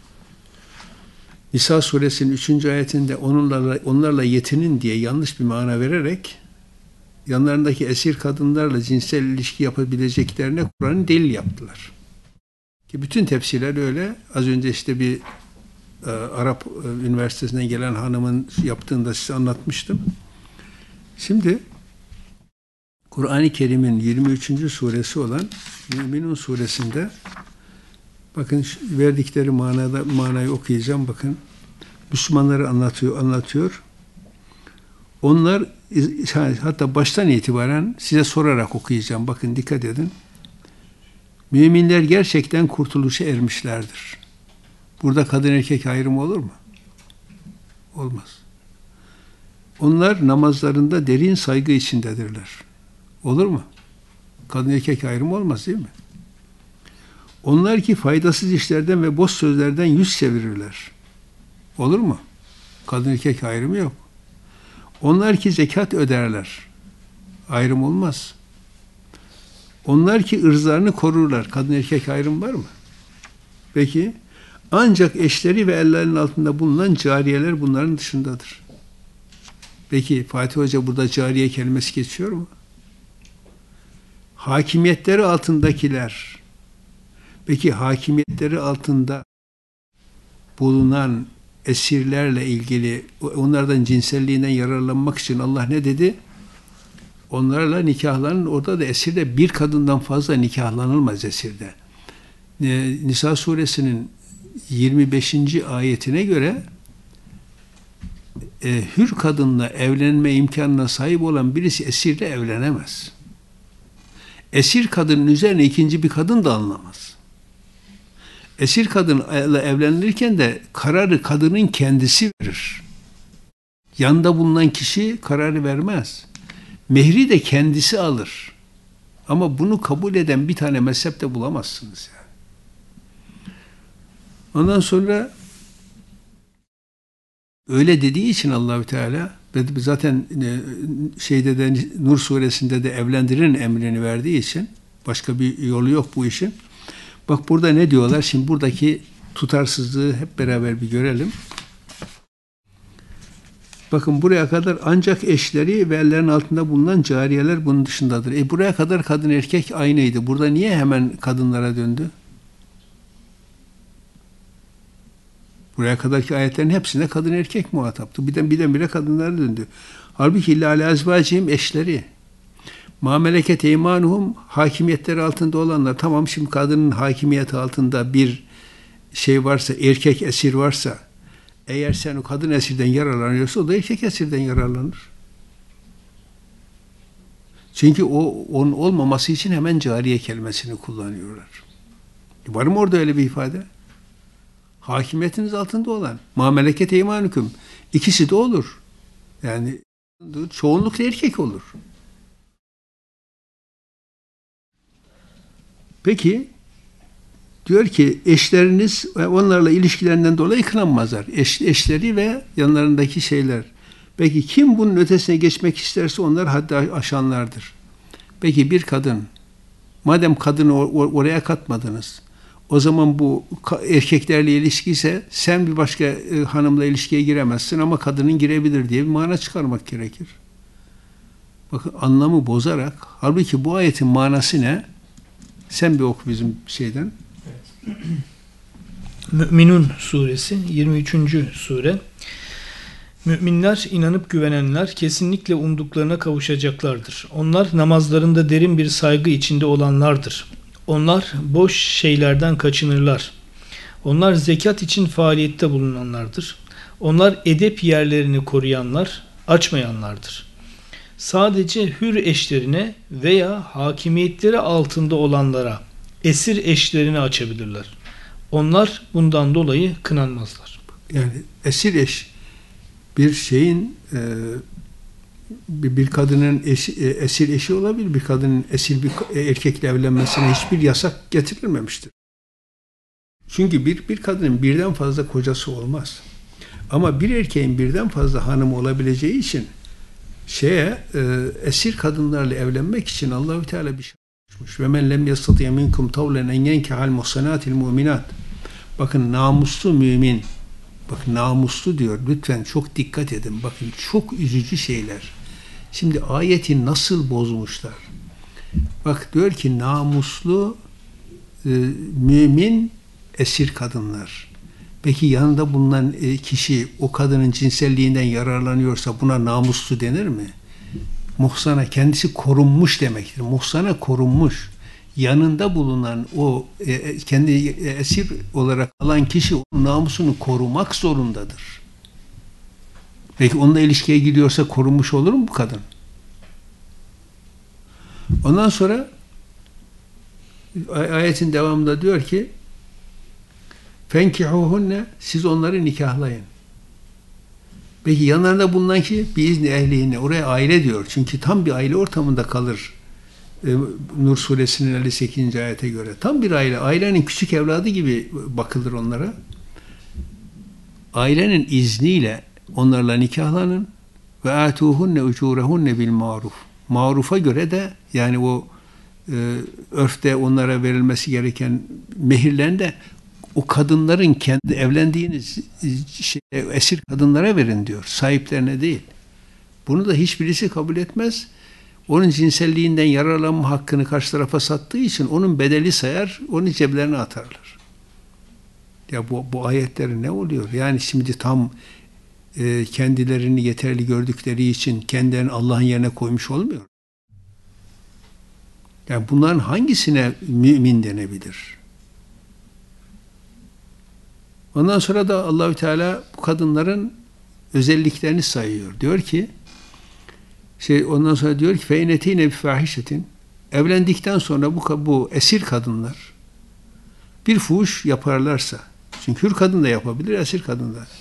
Nisa suresinin 3. ayetinde onlarla yetinin diye yanlış bir mana vererek yanlarındaki esir kadınlarla cinsel ilişki yapabileceklerine Kur'an'ın delil yaptılar. Ki bütün tefsirler öyle. Az önce bir Arap üniversitesinden gelen hanımın yaptığını da size anlatmıştım. Şimdi Kur'an-ı Kerim'in 23. suresi olan Müminun suresinde bakın verdikleri manayı okuyacağım. Bakın Müslümanları anlatıyor. Onlar hatta baştan itibaren size sorarak okuyacağım. Bakın dikkat edin. Müminler gerçekten kurtuluşa ermişlerdir. Burada kadın erkek ayrımı olur mu? Olmaz. Onlar namazlarında derin saygı içindedirler. Olur mu? Kadın erkek ayrımı olmaz değil mi? Onlar ki faydasız işlerden ve boş sözlerden yüz çevirirler. Olur mu? Kadın erkek ayrımı yok. Onlar ki zekat öderler. Ayrım olmaz. Onlar ki ırzlarını korurlar. Kadın erkek ayrım var mı? Peki, ancak eşleri ve ellerinin altında bulunan cariyeler bunların dışındadır. Peki, Fatih Hoca burada cariye kelimesi geçiyor mu? Hakimiyetleri altındakiler. Peki, hakimiyetleri altında bulunan esirlerle ilgili onlardan cinselliğinden yararlanmak için Allah ne dedi? onlarla nikahlanın. Orada da esirde bir kadından fazla nikahlanılmaz esirde. Nisa suresinin 25. ayetine göre hür kadınla evlenme imkanına sahip olan birisi esirle evlenemez. Esir kadının üzerine ikinci bir kadın da alınamaz. Esir kadınla evlenirken de kararı kadının kendisi verir. Yanında bulunan kişi kararı vermez. Mehri de kendisi alır. Ama bunu kabul eden bir tane mezhepte bulamazsınız yani. Ondan sonra öyle dediği için Allahü Teala zaten şeyde de Nur suresinde de evlendirin emrini verdiği için başka bir yolu yok bu işin. Bak burada ne diyorlar? Şimdi buradaki tutarsızlığı hep beraber bir görelim. Bakın buraya kadar ancak eşleri ve ellerinin altında bulunan cariyeler bunun dışındadır. Buraya kadar kadın erkek aynıydı. Burada niye hemen kadınlara döndü? Buraya kadarki ayetlerin hepsinde kadın erkek muhataptı. Birdenbire kadınlara döndü. Halbuki illa ale azvacihim eşleri. Ma meleket eymanuhum hakimiyetleri altında olanlar. Tamam şimdi kadının hakimiyeti altında bir şey varsa, erkek esir varsa, eğer sen o kadın esirden yararlanıyorsa o da erkek esirden yararlanır. Çünkü onun olmaması için hemen cariye kelimesini kullanıyorlar. Var mı orada öyle bir ifade? Hakimiyetiniz altında olan. Ma meleket eymanukum. İkisi de olur. Yani çoğunlukla erkek olur. Peki diyor ki eşleriniz ve onlarla ilişkilerinden dolayı kınanmazlar. Eşleri ve yanlarındaki şeyler. Peki kim bunun ötesine geçmek isterse onlar haddi aşanlardır. Peki bir kadın, madem kadını oraya katmadınız, o zaman bu erkeklerle ilişki ise sen bir başka hanımla ilişkiye giremezsin ama kadının girebilir diye bir mana çıkarmak gerekir. Bakın anlamı bozarak, halbuki bu ayetin manası ne? Sen bir oku bizim şeyden. Mü'minun suresi 23. sure. Müminler, inanıp güvenenler kesinlikle umduklarına kavuşacaklardır. Onlar namazlarında derin bir saygı içinde olanlardır. Onlar boş şeylerden kaçınırlar. Onlar zekat için faaliyette bulunanlardır. Onlar edep yerlerini koruyanlar, açmayanlardır. Sadece hür eşlerine veya hakimiyetleri altında olanlara esir eşlerini açabilirler. Onlar bundan dolayı kınanmazlar. Yani esir eş bir şeyin bir kadının esir eşi olabilir. Bir kadının esir bir erkekle evlenmesine hiçbir yasak getirilmemiştir. Çünkü bir kadının birden fazla kocası olmaz. Ama bir erkeğin birden fazla hanımı olabileceği için esir kadınlarla evlenmek için Allahü Teala bir şey koşmuş. Ve men lem yastati minkum tavlen en yenkihal muhsanatil mu'minat. Bakın namuslu mümin. Bakın namuslu diyor. Lütfen çok dikkat edin. Bakın çok üzücü şeyler. Şimdi ayeti nasıl bozmuşlar? Bak diyor ki namuslu mümin esir kadınlar. Peki yanında bulunan kişi o kadının cinselliğinden yararlanıyorsa buna namuslu denir mi? Muhsana kendisi korunmuş demektir. Muhsana korunmuş. Yanında bulunan o kendi esir olarak alan kişi onun namusunu korumak zorundadır. Peki onunla ilişkiye gidiyorsa korunmuş olur mu bu kadın? Ondan sonra ayetin devamında diyor ki fenkihuhunne siz onları nikahlayın. Peki yanlarında bulunan ki biizni ehlihine oraya aile diyor. Çünkü tam bir aile ortamında kalır. Nur suresinin 58. ayete göre. Tam bir aile. Ailenin küçük evladı gibi bakılır onlara. Ailenin izniyle onlarla nikahlanın ve atuhunne ucurehunne bil maruf. Marufa göre de yani o örfte onlara verilmesi gereken mehirlerini de o kadınların kendi evlendiğiniz esir kadınlara verin diyor. Sahiplerine değil. Bunu da hiçbirisi kabul etmez. Onun cinselliğinden yararlanma hakkını karşı tarafa sattığı için onun bedeli sayar, onu ceplerine atarlar. Ya bu ayetleri ne oluyor? Yani şimdi tam kendilerini yeterli gördükleri için kendilerini Allah'ın yerine koymuş olmuyor. Yani bunların hangisine mümin denebilir? Ondan sonra da Allahü Teala bu kadınların özelliklerini sayıyor. Diyor ki ondan sonra diyor ki feynetine bi fahişetin, evlendikten sonra bu esir kadınlar bir fuhuş yaparlarsa, çünkü hür kadın da yapabilir, esir kadın da.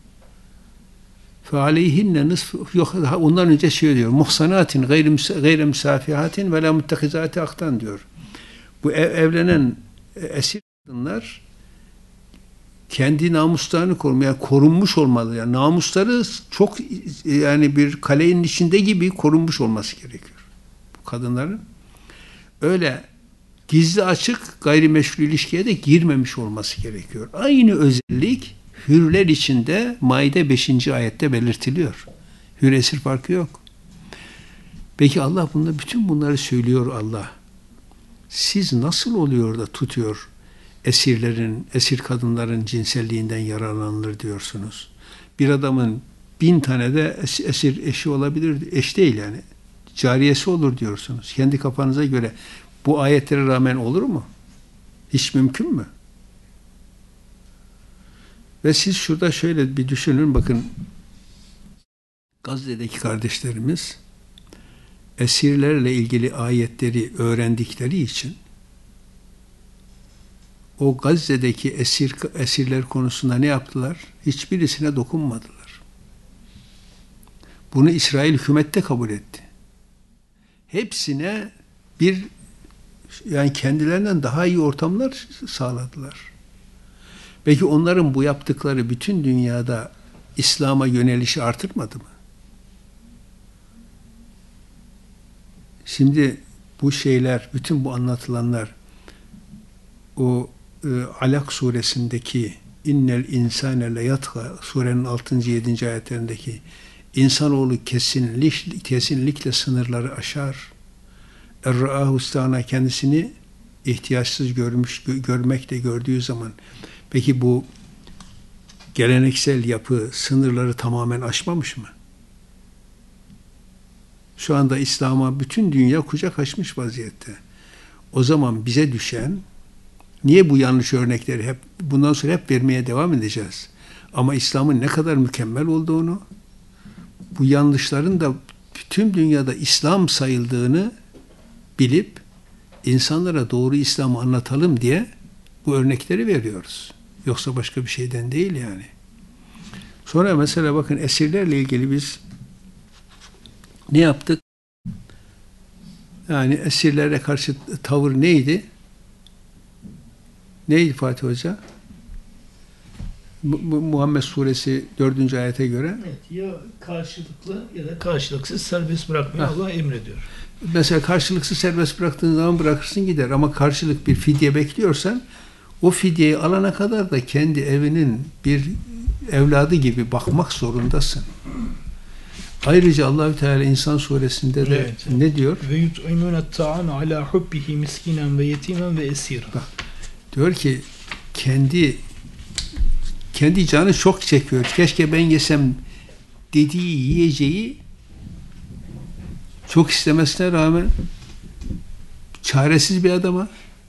Fe aleyhinne nisf, yok ondan önce şey diyor. Muhsanatin gayri müsafihatin ve la muttehizati aktan diyor. Bu evlenen esir kadınlar kendi namuslarını korumaya korunmuş olmalı. Yani namusları çok, yani bir kalenin içinde gibi korunmuş olması gerekiyor. Bu kadınların öyle gizli açık gayrimeşru ilişkiye de girmemiş olması gerekiyor. Aynı özellik hürler içinde Maide 5. ayette belirtiliyor. Hür esir farkı yok. Peki Allah bütün bunları söylüyor Allah. Siz nasıl oluyor da tutuyor esir kadınların cinselliğinden yararlanılır diyorsunuz? Bir adamın 1000 tane de esir eşi olabilir. Eş değil yani. Cariyesi olur diyorsunuz. Kendi kafanıza göre bu ayetlere rağmen olur mu? Hiç mümkün mü? Ve siz şurada şöyle bir düşünün, bakın Gazze'deki kardeşlerimiz esirlerle ilgili ayetleri öğrendikleri için o Gazze'deki esirler konusunda ne yaptılar? Hiçbirisine dokunmadılar. Bunu İsrail hükümette kabul etti. Hepsine yani kendilerinden daha iyi ortamlar sağladılar. Peki onların bu yaptıkları bütün dünyada İslam'a yönelişi artırmadı mı? Şimdi bu şeyler, bütün bu anlatılanlar o Alak suresindeki innel insane le yatga surenin 6. 7. ayetlerindeki insanoğlu kesinlikle sınırları aşar. Er-ra'ahu istana, kendisini ihtiyaçsız görmekle gördüğü zaman. Peki bu geleneksel yapı sınırları tamamen aşmamış mı? Şu anda İslam'a bütün dünya kucak açmış vaziyette. O zaman bize düşen, niye bu yanlış örnekleri bundan sonra hep vermeye devam edeceğiz? Ama İslam'ın ne kadar mükemmel olduğunu, bu yanlışların da bütün dünyada İslam sayıldığını bilip insanlara doğru İslam'ı anlatalım diye bu örnekleri veriyoruz. Yoksa başka bir şeyden değil yani. Sonra mesela bakın esirlerle ilgili biz ne yaptık? Yani esirlere karşı tavır neydi? Neydi Fatih Hoca? Muhammed Suresi 4. ayete göre. Evet, ya karşılıklı ya da karşılıksız serbest bırakmayı Allah emrediyor. Mesela karşılıksız serbest bıraktığın zaman bırakırsın gider, ama karşılık bir fidye bekliyorsan o fidyeyi alana kadar da kendi evinin bir evladı gibi bakmak zorundasın. Ayrıca Allahü Teala İnsan Suresinde de ne diyor? Ve yut'imûne ta'ame alâ hubbihi miskinen ve yetimen ve esîra. Diyor ki kendi canı çok çekiyor. Keşke ben yesem dediği yiyeceği çok istemesine rağmen çaresiz bir adama,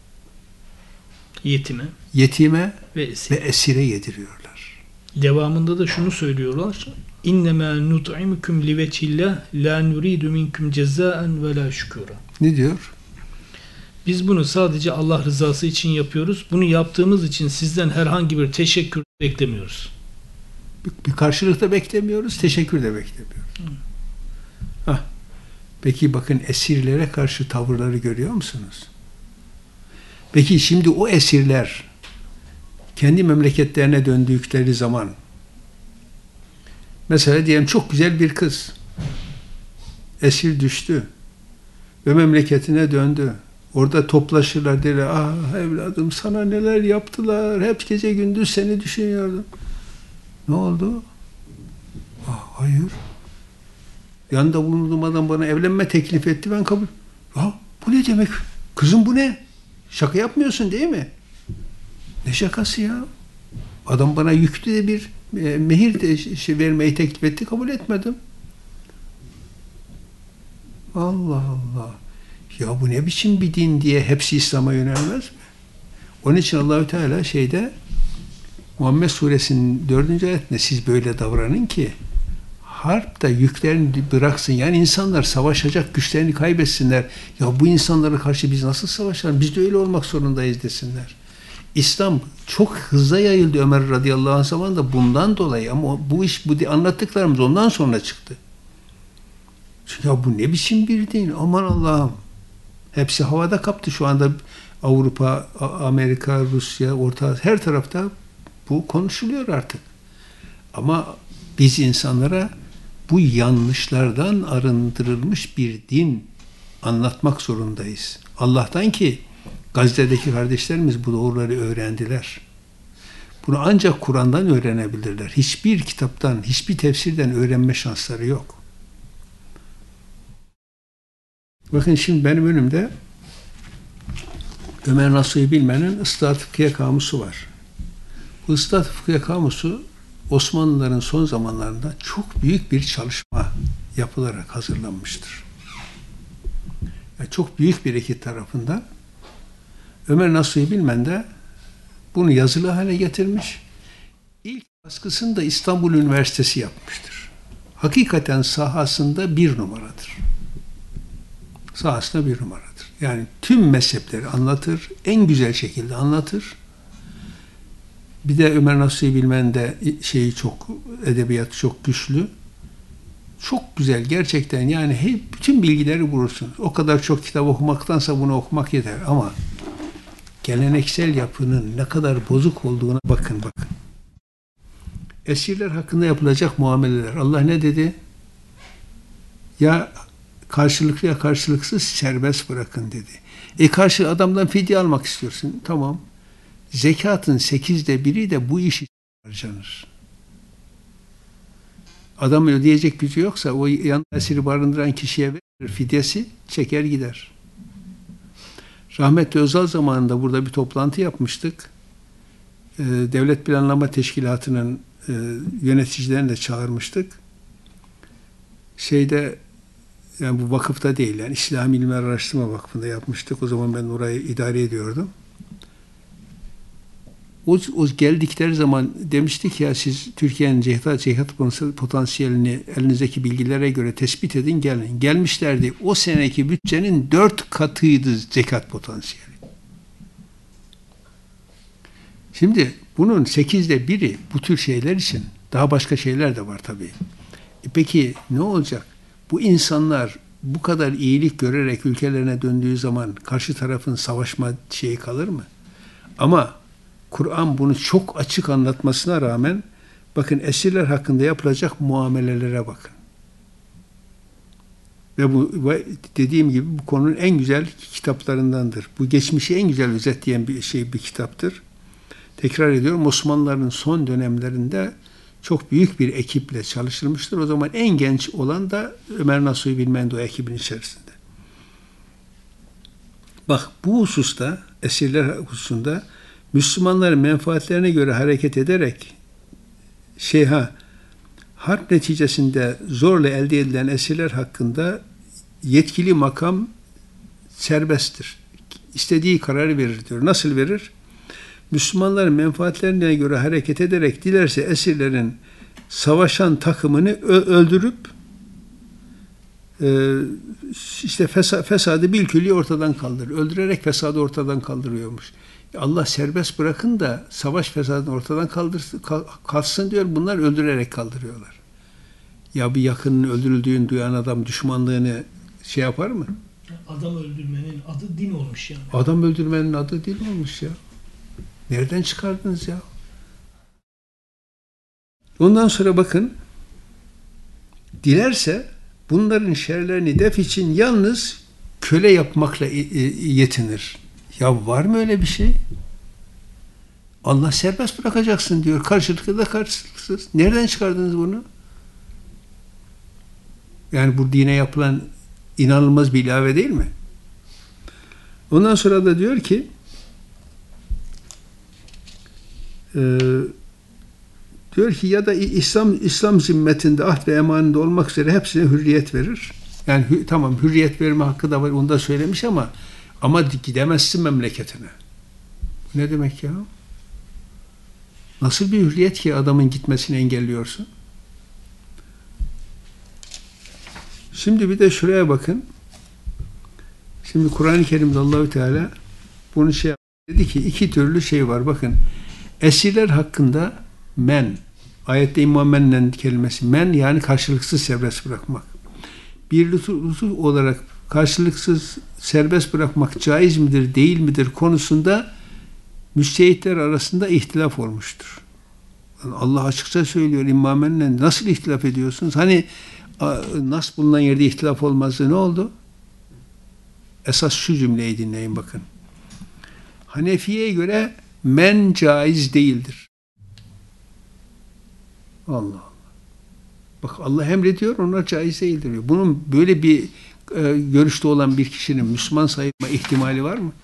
yetime ve esire yediriyorlar. Devamında da şunu söylüyorlar. İnnemâ nut'imukum liveçillah la nuridu minkum cezâen ve la şükûra. Ne diyor? Biz bunu sadece Allah rızası için yapıyoruz. Bunu yaptığımız için sizden herhangi bir teşekkür beklemiyoruz. Bir karşılık da beklemiyoruz, teşekkür de beklemiyoruz. Peki bakın esirlere karşı tavırları görüyor musunuz? Peki şimdi o esirler kendi memleketlerine döndükleri zaman, mesela diyelim çok güzel bir kız esir düştü ve memleketine döndü. Orada toplaşırlar, derler, ah evladım sana neler yaptılar, hep gece gündüz seni düşünüyordum. Ne oldu? Hayır. Yanında bulunduğum adam bana evlenme teklif etti, ben kabul. Ya bu ne demek? Kızım bu ne? Şaka yapmıyorsun değil mi? Ne şakası ya? Adam bana yüklü de bir mehir de vermeyi teklif etti, kabul etmedim. Allah Allah. Ya bu ne biçim bir din diye hepsi İslam'a yönelmez mi? Onun için Allahü Teala Muhammed Suresinin 4. ayetinde siz böyle davranın ki harpta yüklerini bıraksın. Yani insanlar savaşacak güçlerini kaybetsinler. Ya bu insanlara karşı biz nasıl savaşalım? Biz de öyle olmak zorundayız desinler. İslam çok hızlı yayıldı Ömer radıyallahu anh zamanında bundan dolayı, ama bu anlattıklarımız ondan sonra çıktı. Çünkü ya bu ne biçim bir din? Aman Allah'ım. Hepsi havada kaptı şu anda. Avrupa, Amerika, Rusya, Orta her tarafta bu konuşuluyor artık. Ama biz insanlara bu yanlışlardan arındırılmış bir din anlatmak zorundayız. Allah'tan ki Gazze'deki kardeşlerimiz bu doğruları öğrendiler. Bunu ancak Kur'an'dan öğrenebilirler. Hiçbir kitaptan, hiçbir tefsirden öğrenme şansları yok. Bakın şimdi benim önümde Ömer Nasuhi Bilmen'in Islah-ı Fıkhiye Kamusu var. Bu Islah-ı Fıkhiye Kamusu Osmanlıların son zamanlarında çok büyük bir çalışma yapılarak hazırlanmıştır. Yani çok büyük bir ekip tarafından Ömer Nasuhi Bilmen de bunu yazılı hale getirmiş. İlk baskısını da İstanbul Üniversitesi yapmıştır. Hakikaten sahasında bir numaradır. Sahasında bir numaradır. Yani tüm mezhepleri anlatır, en güzel şekilde anlatır. Bir de Ömer Nasuhi Bilmen de edebiyatı çok güçlü. Çok güzel gerçekten, yani bütün bilgileri bulursunuz. O kadar çok kitap okumaktansa bunu okumak yeter, ama geleneksel yapının ne kadar bozuk olduğuna bakın. Esirler hakkında yapılacak muameleler. Allah ne dedi? Ya karşılıklı ya karşılıksız serbest bırakın dedi. Karşı adamdan fidye almak istiyorsun. Tamam. Zekatın 1/8 de bu iş için harcanır. Adam ödeyecek gücü yoksa o yanında esiri barındıran kişiye verir fidyesi, çeker gider. Rahmetli Özal zamanında burada bir toplantı yapmıştık. Devlet Planlama Teşkilatı'nın yöneticilerini de çağırmıştık. Yani bu vakıfta değil, yani İslami İlimler Araştırma Vakfı'nda yapmıştık. O zaman ben orayı idare ediyordum. O geldikleri zaman demiştik ya, siz Türkiye'nin cihat potansiyelini elinizdeki bilgilere göre tespit edin, gelin. Gelmişlerdi. O seneki bütçenin 4 katıydı zekat potansiyeli. Şimdi bunun 1/8 bu tür şeyler için. Daha başka şeyler de var tabii. Peki ne olacak? Bu insanlar bu kadar iyilik görerek ülkelerine döndüğü zaman karşı tarafın savaşma şeyi kalır mı? Ama Kur'an bunu çok açık anlatmasına rağmen bakın esirler hakkında yapılacak muamelelere bakın. Ve dediğim gibi bu konunun en güzel kitaplarındandır. Bu geçmişi en güzel özetleyen bir kitaptır. Tekrar ediyorum, Osmanlıların son dönemlerinde çok büyük bir ekiple çalışılmıştır. O zaman en genç olan da Ömer Nasuhi Bilmen de o ekibin içerisinde. Bak bu hususta, esirler hususunda Müslümanların menfaatlerine göre hareket ederek harp neticesinde zorla elde edilen esirler hakkında yetkili makam serbesttir. İstediği kararı verir diyor. Nasıl verir? Müslümanların menfaatlerine göre hareket ederek dilerse esirlerin savaşan takımını öldürüp fesadı bilkülli ortadan kaldırır. Öldürerek fesadı ortadan kaldırıyormuş. Allah serbest bırakın da savaş fesadını ortadan kalsın diyor. Bunlar öldürerek kaldırıyorlar. Ya bir yakının öldürüldüğünü duyan adam düşmanlığını yapar mı? Adam öldürmenin adı din olmuş yani. Adam öldürmenin adı din olmuş ya. Nereden çıkardınız ya? Ondan sonra bakın, dilerse bunların şerlerini def için yalnız köle yapmakla yetinir. Ya var mı öyle bir şey? Allah serbest bırakacaksın diyor. Karşılıklı da karşılıksız. Nereden çıkardınız bunu? Yani bu dine yapılan inanılmaz bir ilave değil mi? Ondan sonra da diyor ki ya da İslam zimmetinde ahd ve emanında olmak üzere hepsine hürriyet verir. Yani tamam, hürriyet verme hakkı da var, onu da söylemiş ama gidemezsin memleketine. Ne demek ya? Nasıl bir hürriyet ki adamın gitmesini engelliyorsun? Şimdi bir de şuraya bakın. Şimdi Kur'an-ı Kerim'de Allahü Teala bunu dedi ki iki türlü şey var. Bakın, esirler hakkında ayette immamen kelimesi men, yani karşılıksız serbest bırakmak. Bir lütuf olarak karşılıksız serbest bırakmak caiz midir, değil midir konusunda müçtehitler arasında ihtilaf olmuştur. Yani Allah açıkça söylüyor, immamen nasıl ihtilaf ediyorsunuz? Hani nas bulunan yerde ihtilaf olmazdı, ne oldu? Esas şu cümleyi dinleyin bakın. Hanefi'ye göre men caiz değildir. Allah Allah. Bak, Allah emrediyor, onlar caiz değildir diyor. Bunun böyle bir görüşte olan bir kişinin Müslüman sayılma ihtimali var mı?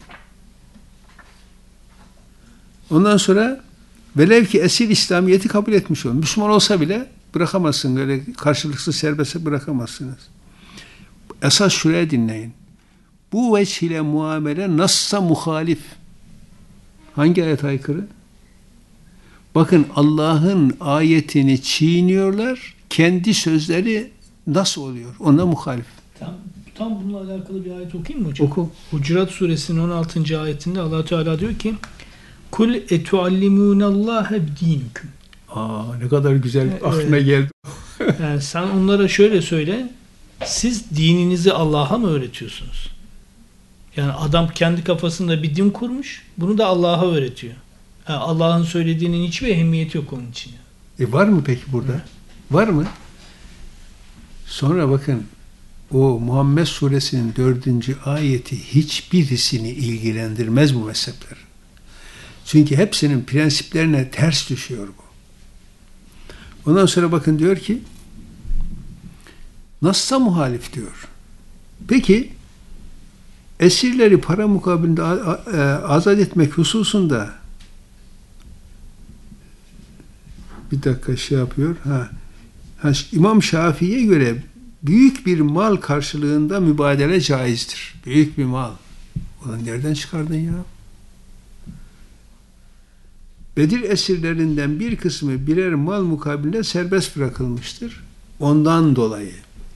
Ondan sonra velev ki esir İslamiyet'i kabul etmiş olur. Müslüman olsa bile bırakamazsın. Öyle karşılıksız serbest bırakamazsınız. Esas şuraya dinleyin. Bu veç ile muamele nassa muhalif. Hangi ayet aykırı? Bakın, Allah'ın ayetini çiğniyorlar. Kendi sözleri nasıl oluyor? Ona muhalif. Tam bununla alakalı bir ayet okuyayım mı hocam? Oku. Hucurat suresinin 16. ayetinde Allah Teala diyor ki: "Kul etuallimunallaha bidinikum." Ne kadar güzel, aklına geldi. Yani sen onlara şöyle söyle: siz dininizi Allah'a mı öğretiyorsunuz? Yani adam kendi kafasında bir din kurmuş, bunu da Allah'a öğretiyor. Yani Allah'ın söylediğinin hiçbir ehemmiyeti yok onun için. Var mı peki burada? Hı. Var mı? Sonra bakın, o Muhammed Suresinin 4. ayeti hiçbirisini ilgilendirmez bu mezhepler. Çünkü hepsinin prensiplerine ters düşüyor bu. Ondan sonra bakın, diyor ki Nas'a muhalif diyor. Peki esirleri para mukabilinde azat etmek hususunda bir dakika şey yapıyor. İmam Şafii'ye göre büyük bir mal karşılığında mübadele caizdir. Büyük bir mal. Ulan nereden çıkardın ya? Bedir esirlerinden bir kısmı birer mal mukabilinde serbest bırakılmıştır. Ondan dolayı.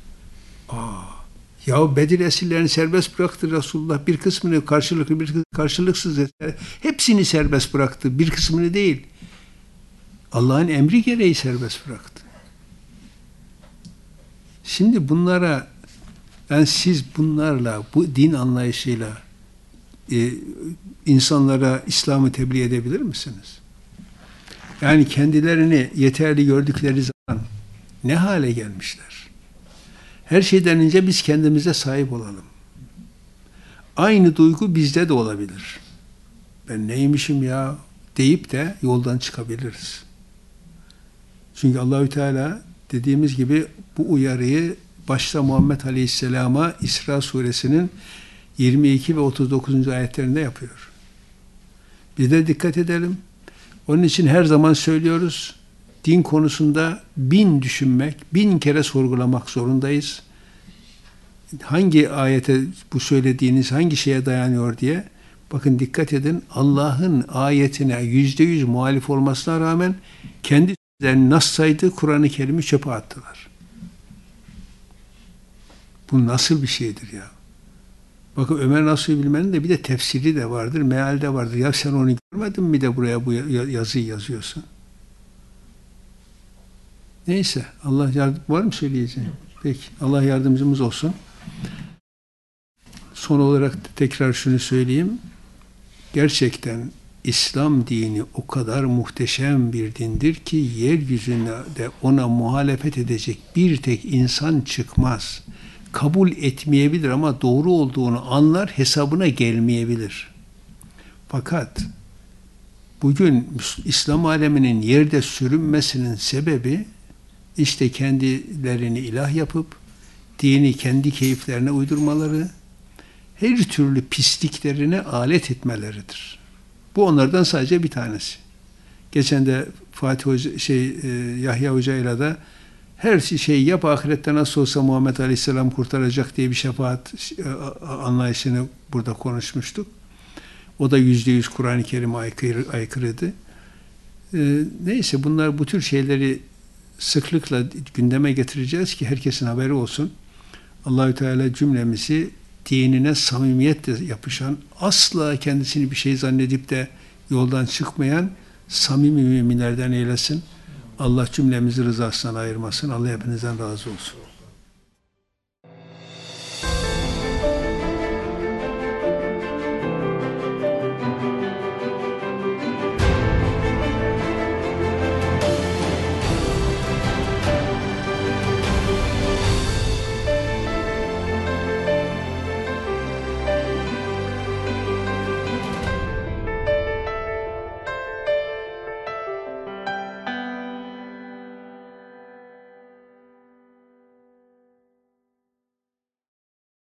Ya Bedir esirlerini serbest bıraktı Resulullah. Bir kısmını karşılıklı, bir kısmını karşılıksız. Hepsini serbest bıraktı. Bir kısmını değil. Allah'ın emri gereği serbest bıraktı. Şimdi bunlara, yani siz bunlarla, bu din anlayışıyla insanlara İslam'ı tebliğ edebilir misiniz? Yani kendilerini yeterli gördükleri zaman ne hale gelmişler? Her şeyden önce biz kendimize sahip olalım. Aynı duygu bizde de olabilir. Ben neymişim ya deyip de yoldan çıkabiliriz. Çünkü Allahü Teala dediğimiz gibi bu uyarıyı başta Muhammed Aleyhisselam'a İsra suresinin 22 ve 39. ayetlerinde yapıyor. Biz de dikkat edelim. Onun için her zaman söylüyoruz, din konusunda 1000 düşünmek, 1000 kere sorgulamak zorundayız. Hangi ayete bu söylediğiniz hangi şeye dayanıyor diye. Bakın, dikkat edin, Allah'ın ayetine %100 muhalif olmasına rağmen kendi sözlerini nassaydı Kur'an-ı Kerim'i çöpe attılar. Bu nasıl bir şeydir ya? Bakın, Ömer Nasuhi Bilmen'in de bir de tefsiri de vardır, meal de vardır. Ya sen onu görmedin mi de buraya bu yazıyı yazıyorsun? Neyse, Allah yardım, var mı söyleyeceğim? Peki, Allah yardımcımız olsun. Son olarak tekrar şunu söyleyeyim. Gerçekten İslam dini o kadar muhteşem bir dindir ki yeryüzünde ona muhalefet edecek bir tek insan çıkmaz. Kabul etmeyebilir ama doğru olduğunu anlar, hesabına gelmeyebilir. Fakat bugün İslam aleminin yerde sürünmesinin sebebi işte kendilerini ilah yapıp dini kendi keyiflerine uydurmaları, her türlü pisliklerine alet etmeleridir. Bu onlardan sadece bir tanesi. Geçen de Fatih Hoca, Yahya Hoca'yla da her şeyi yap, ahirette nasıl olsa Muhammed Aleyhisselam kurtaracak diye bir şefaat anlayışını burada konuşmuştuk. O da %100 Kur'an-ı Kerim'e aykırıydı. Neyse bu tür şeyleri sıklıkla gündeme getireceğiz ki herkesin haberi olsun. Allahü Teala cümlemizi dinine samimiyetle yapışan, asla kendisini bir şey zannedip de yoldan çıkmayan samimi müminlerden eylesin. Allah cümlemizi rızasından ayırmasın. Allah hepinizden razı olsun.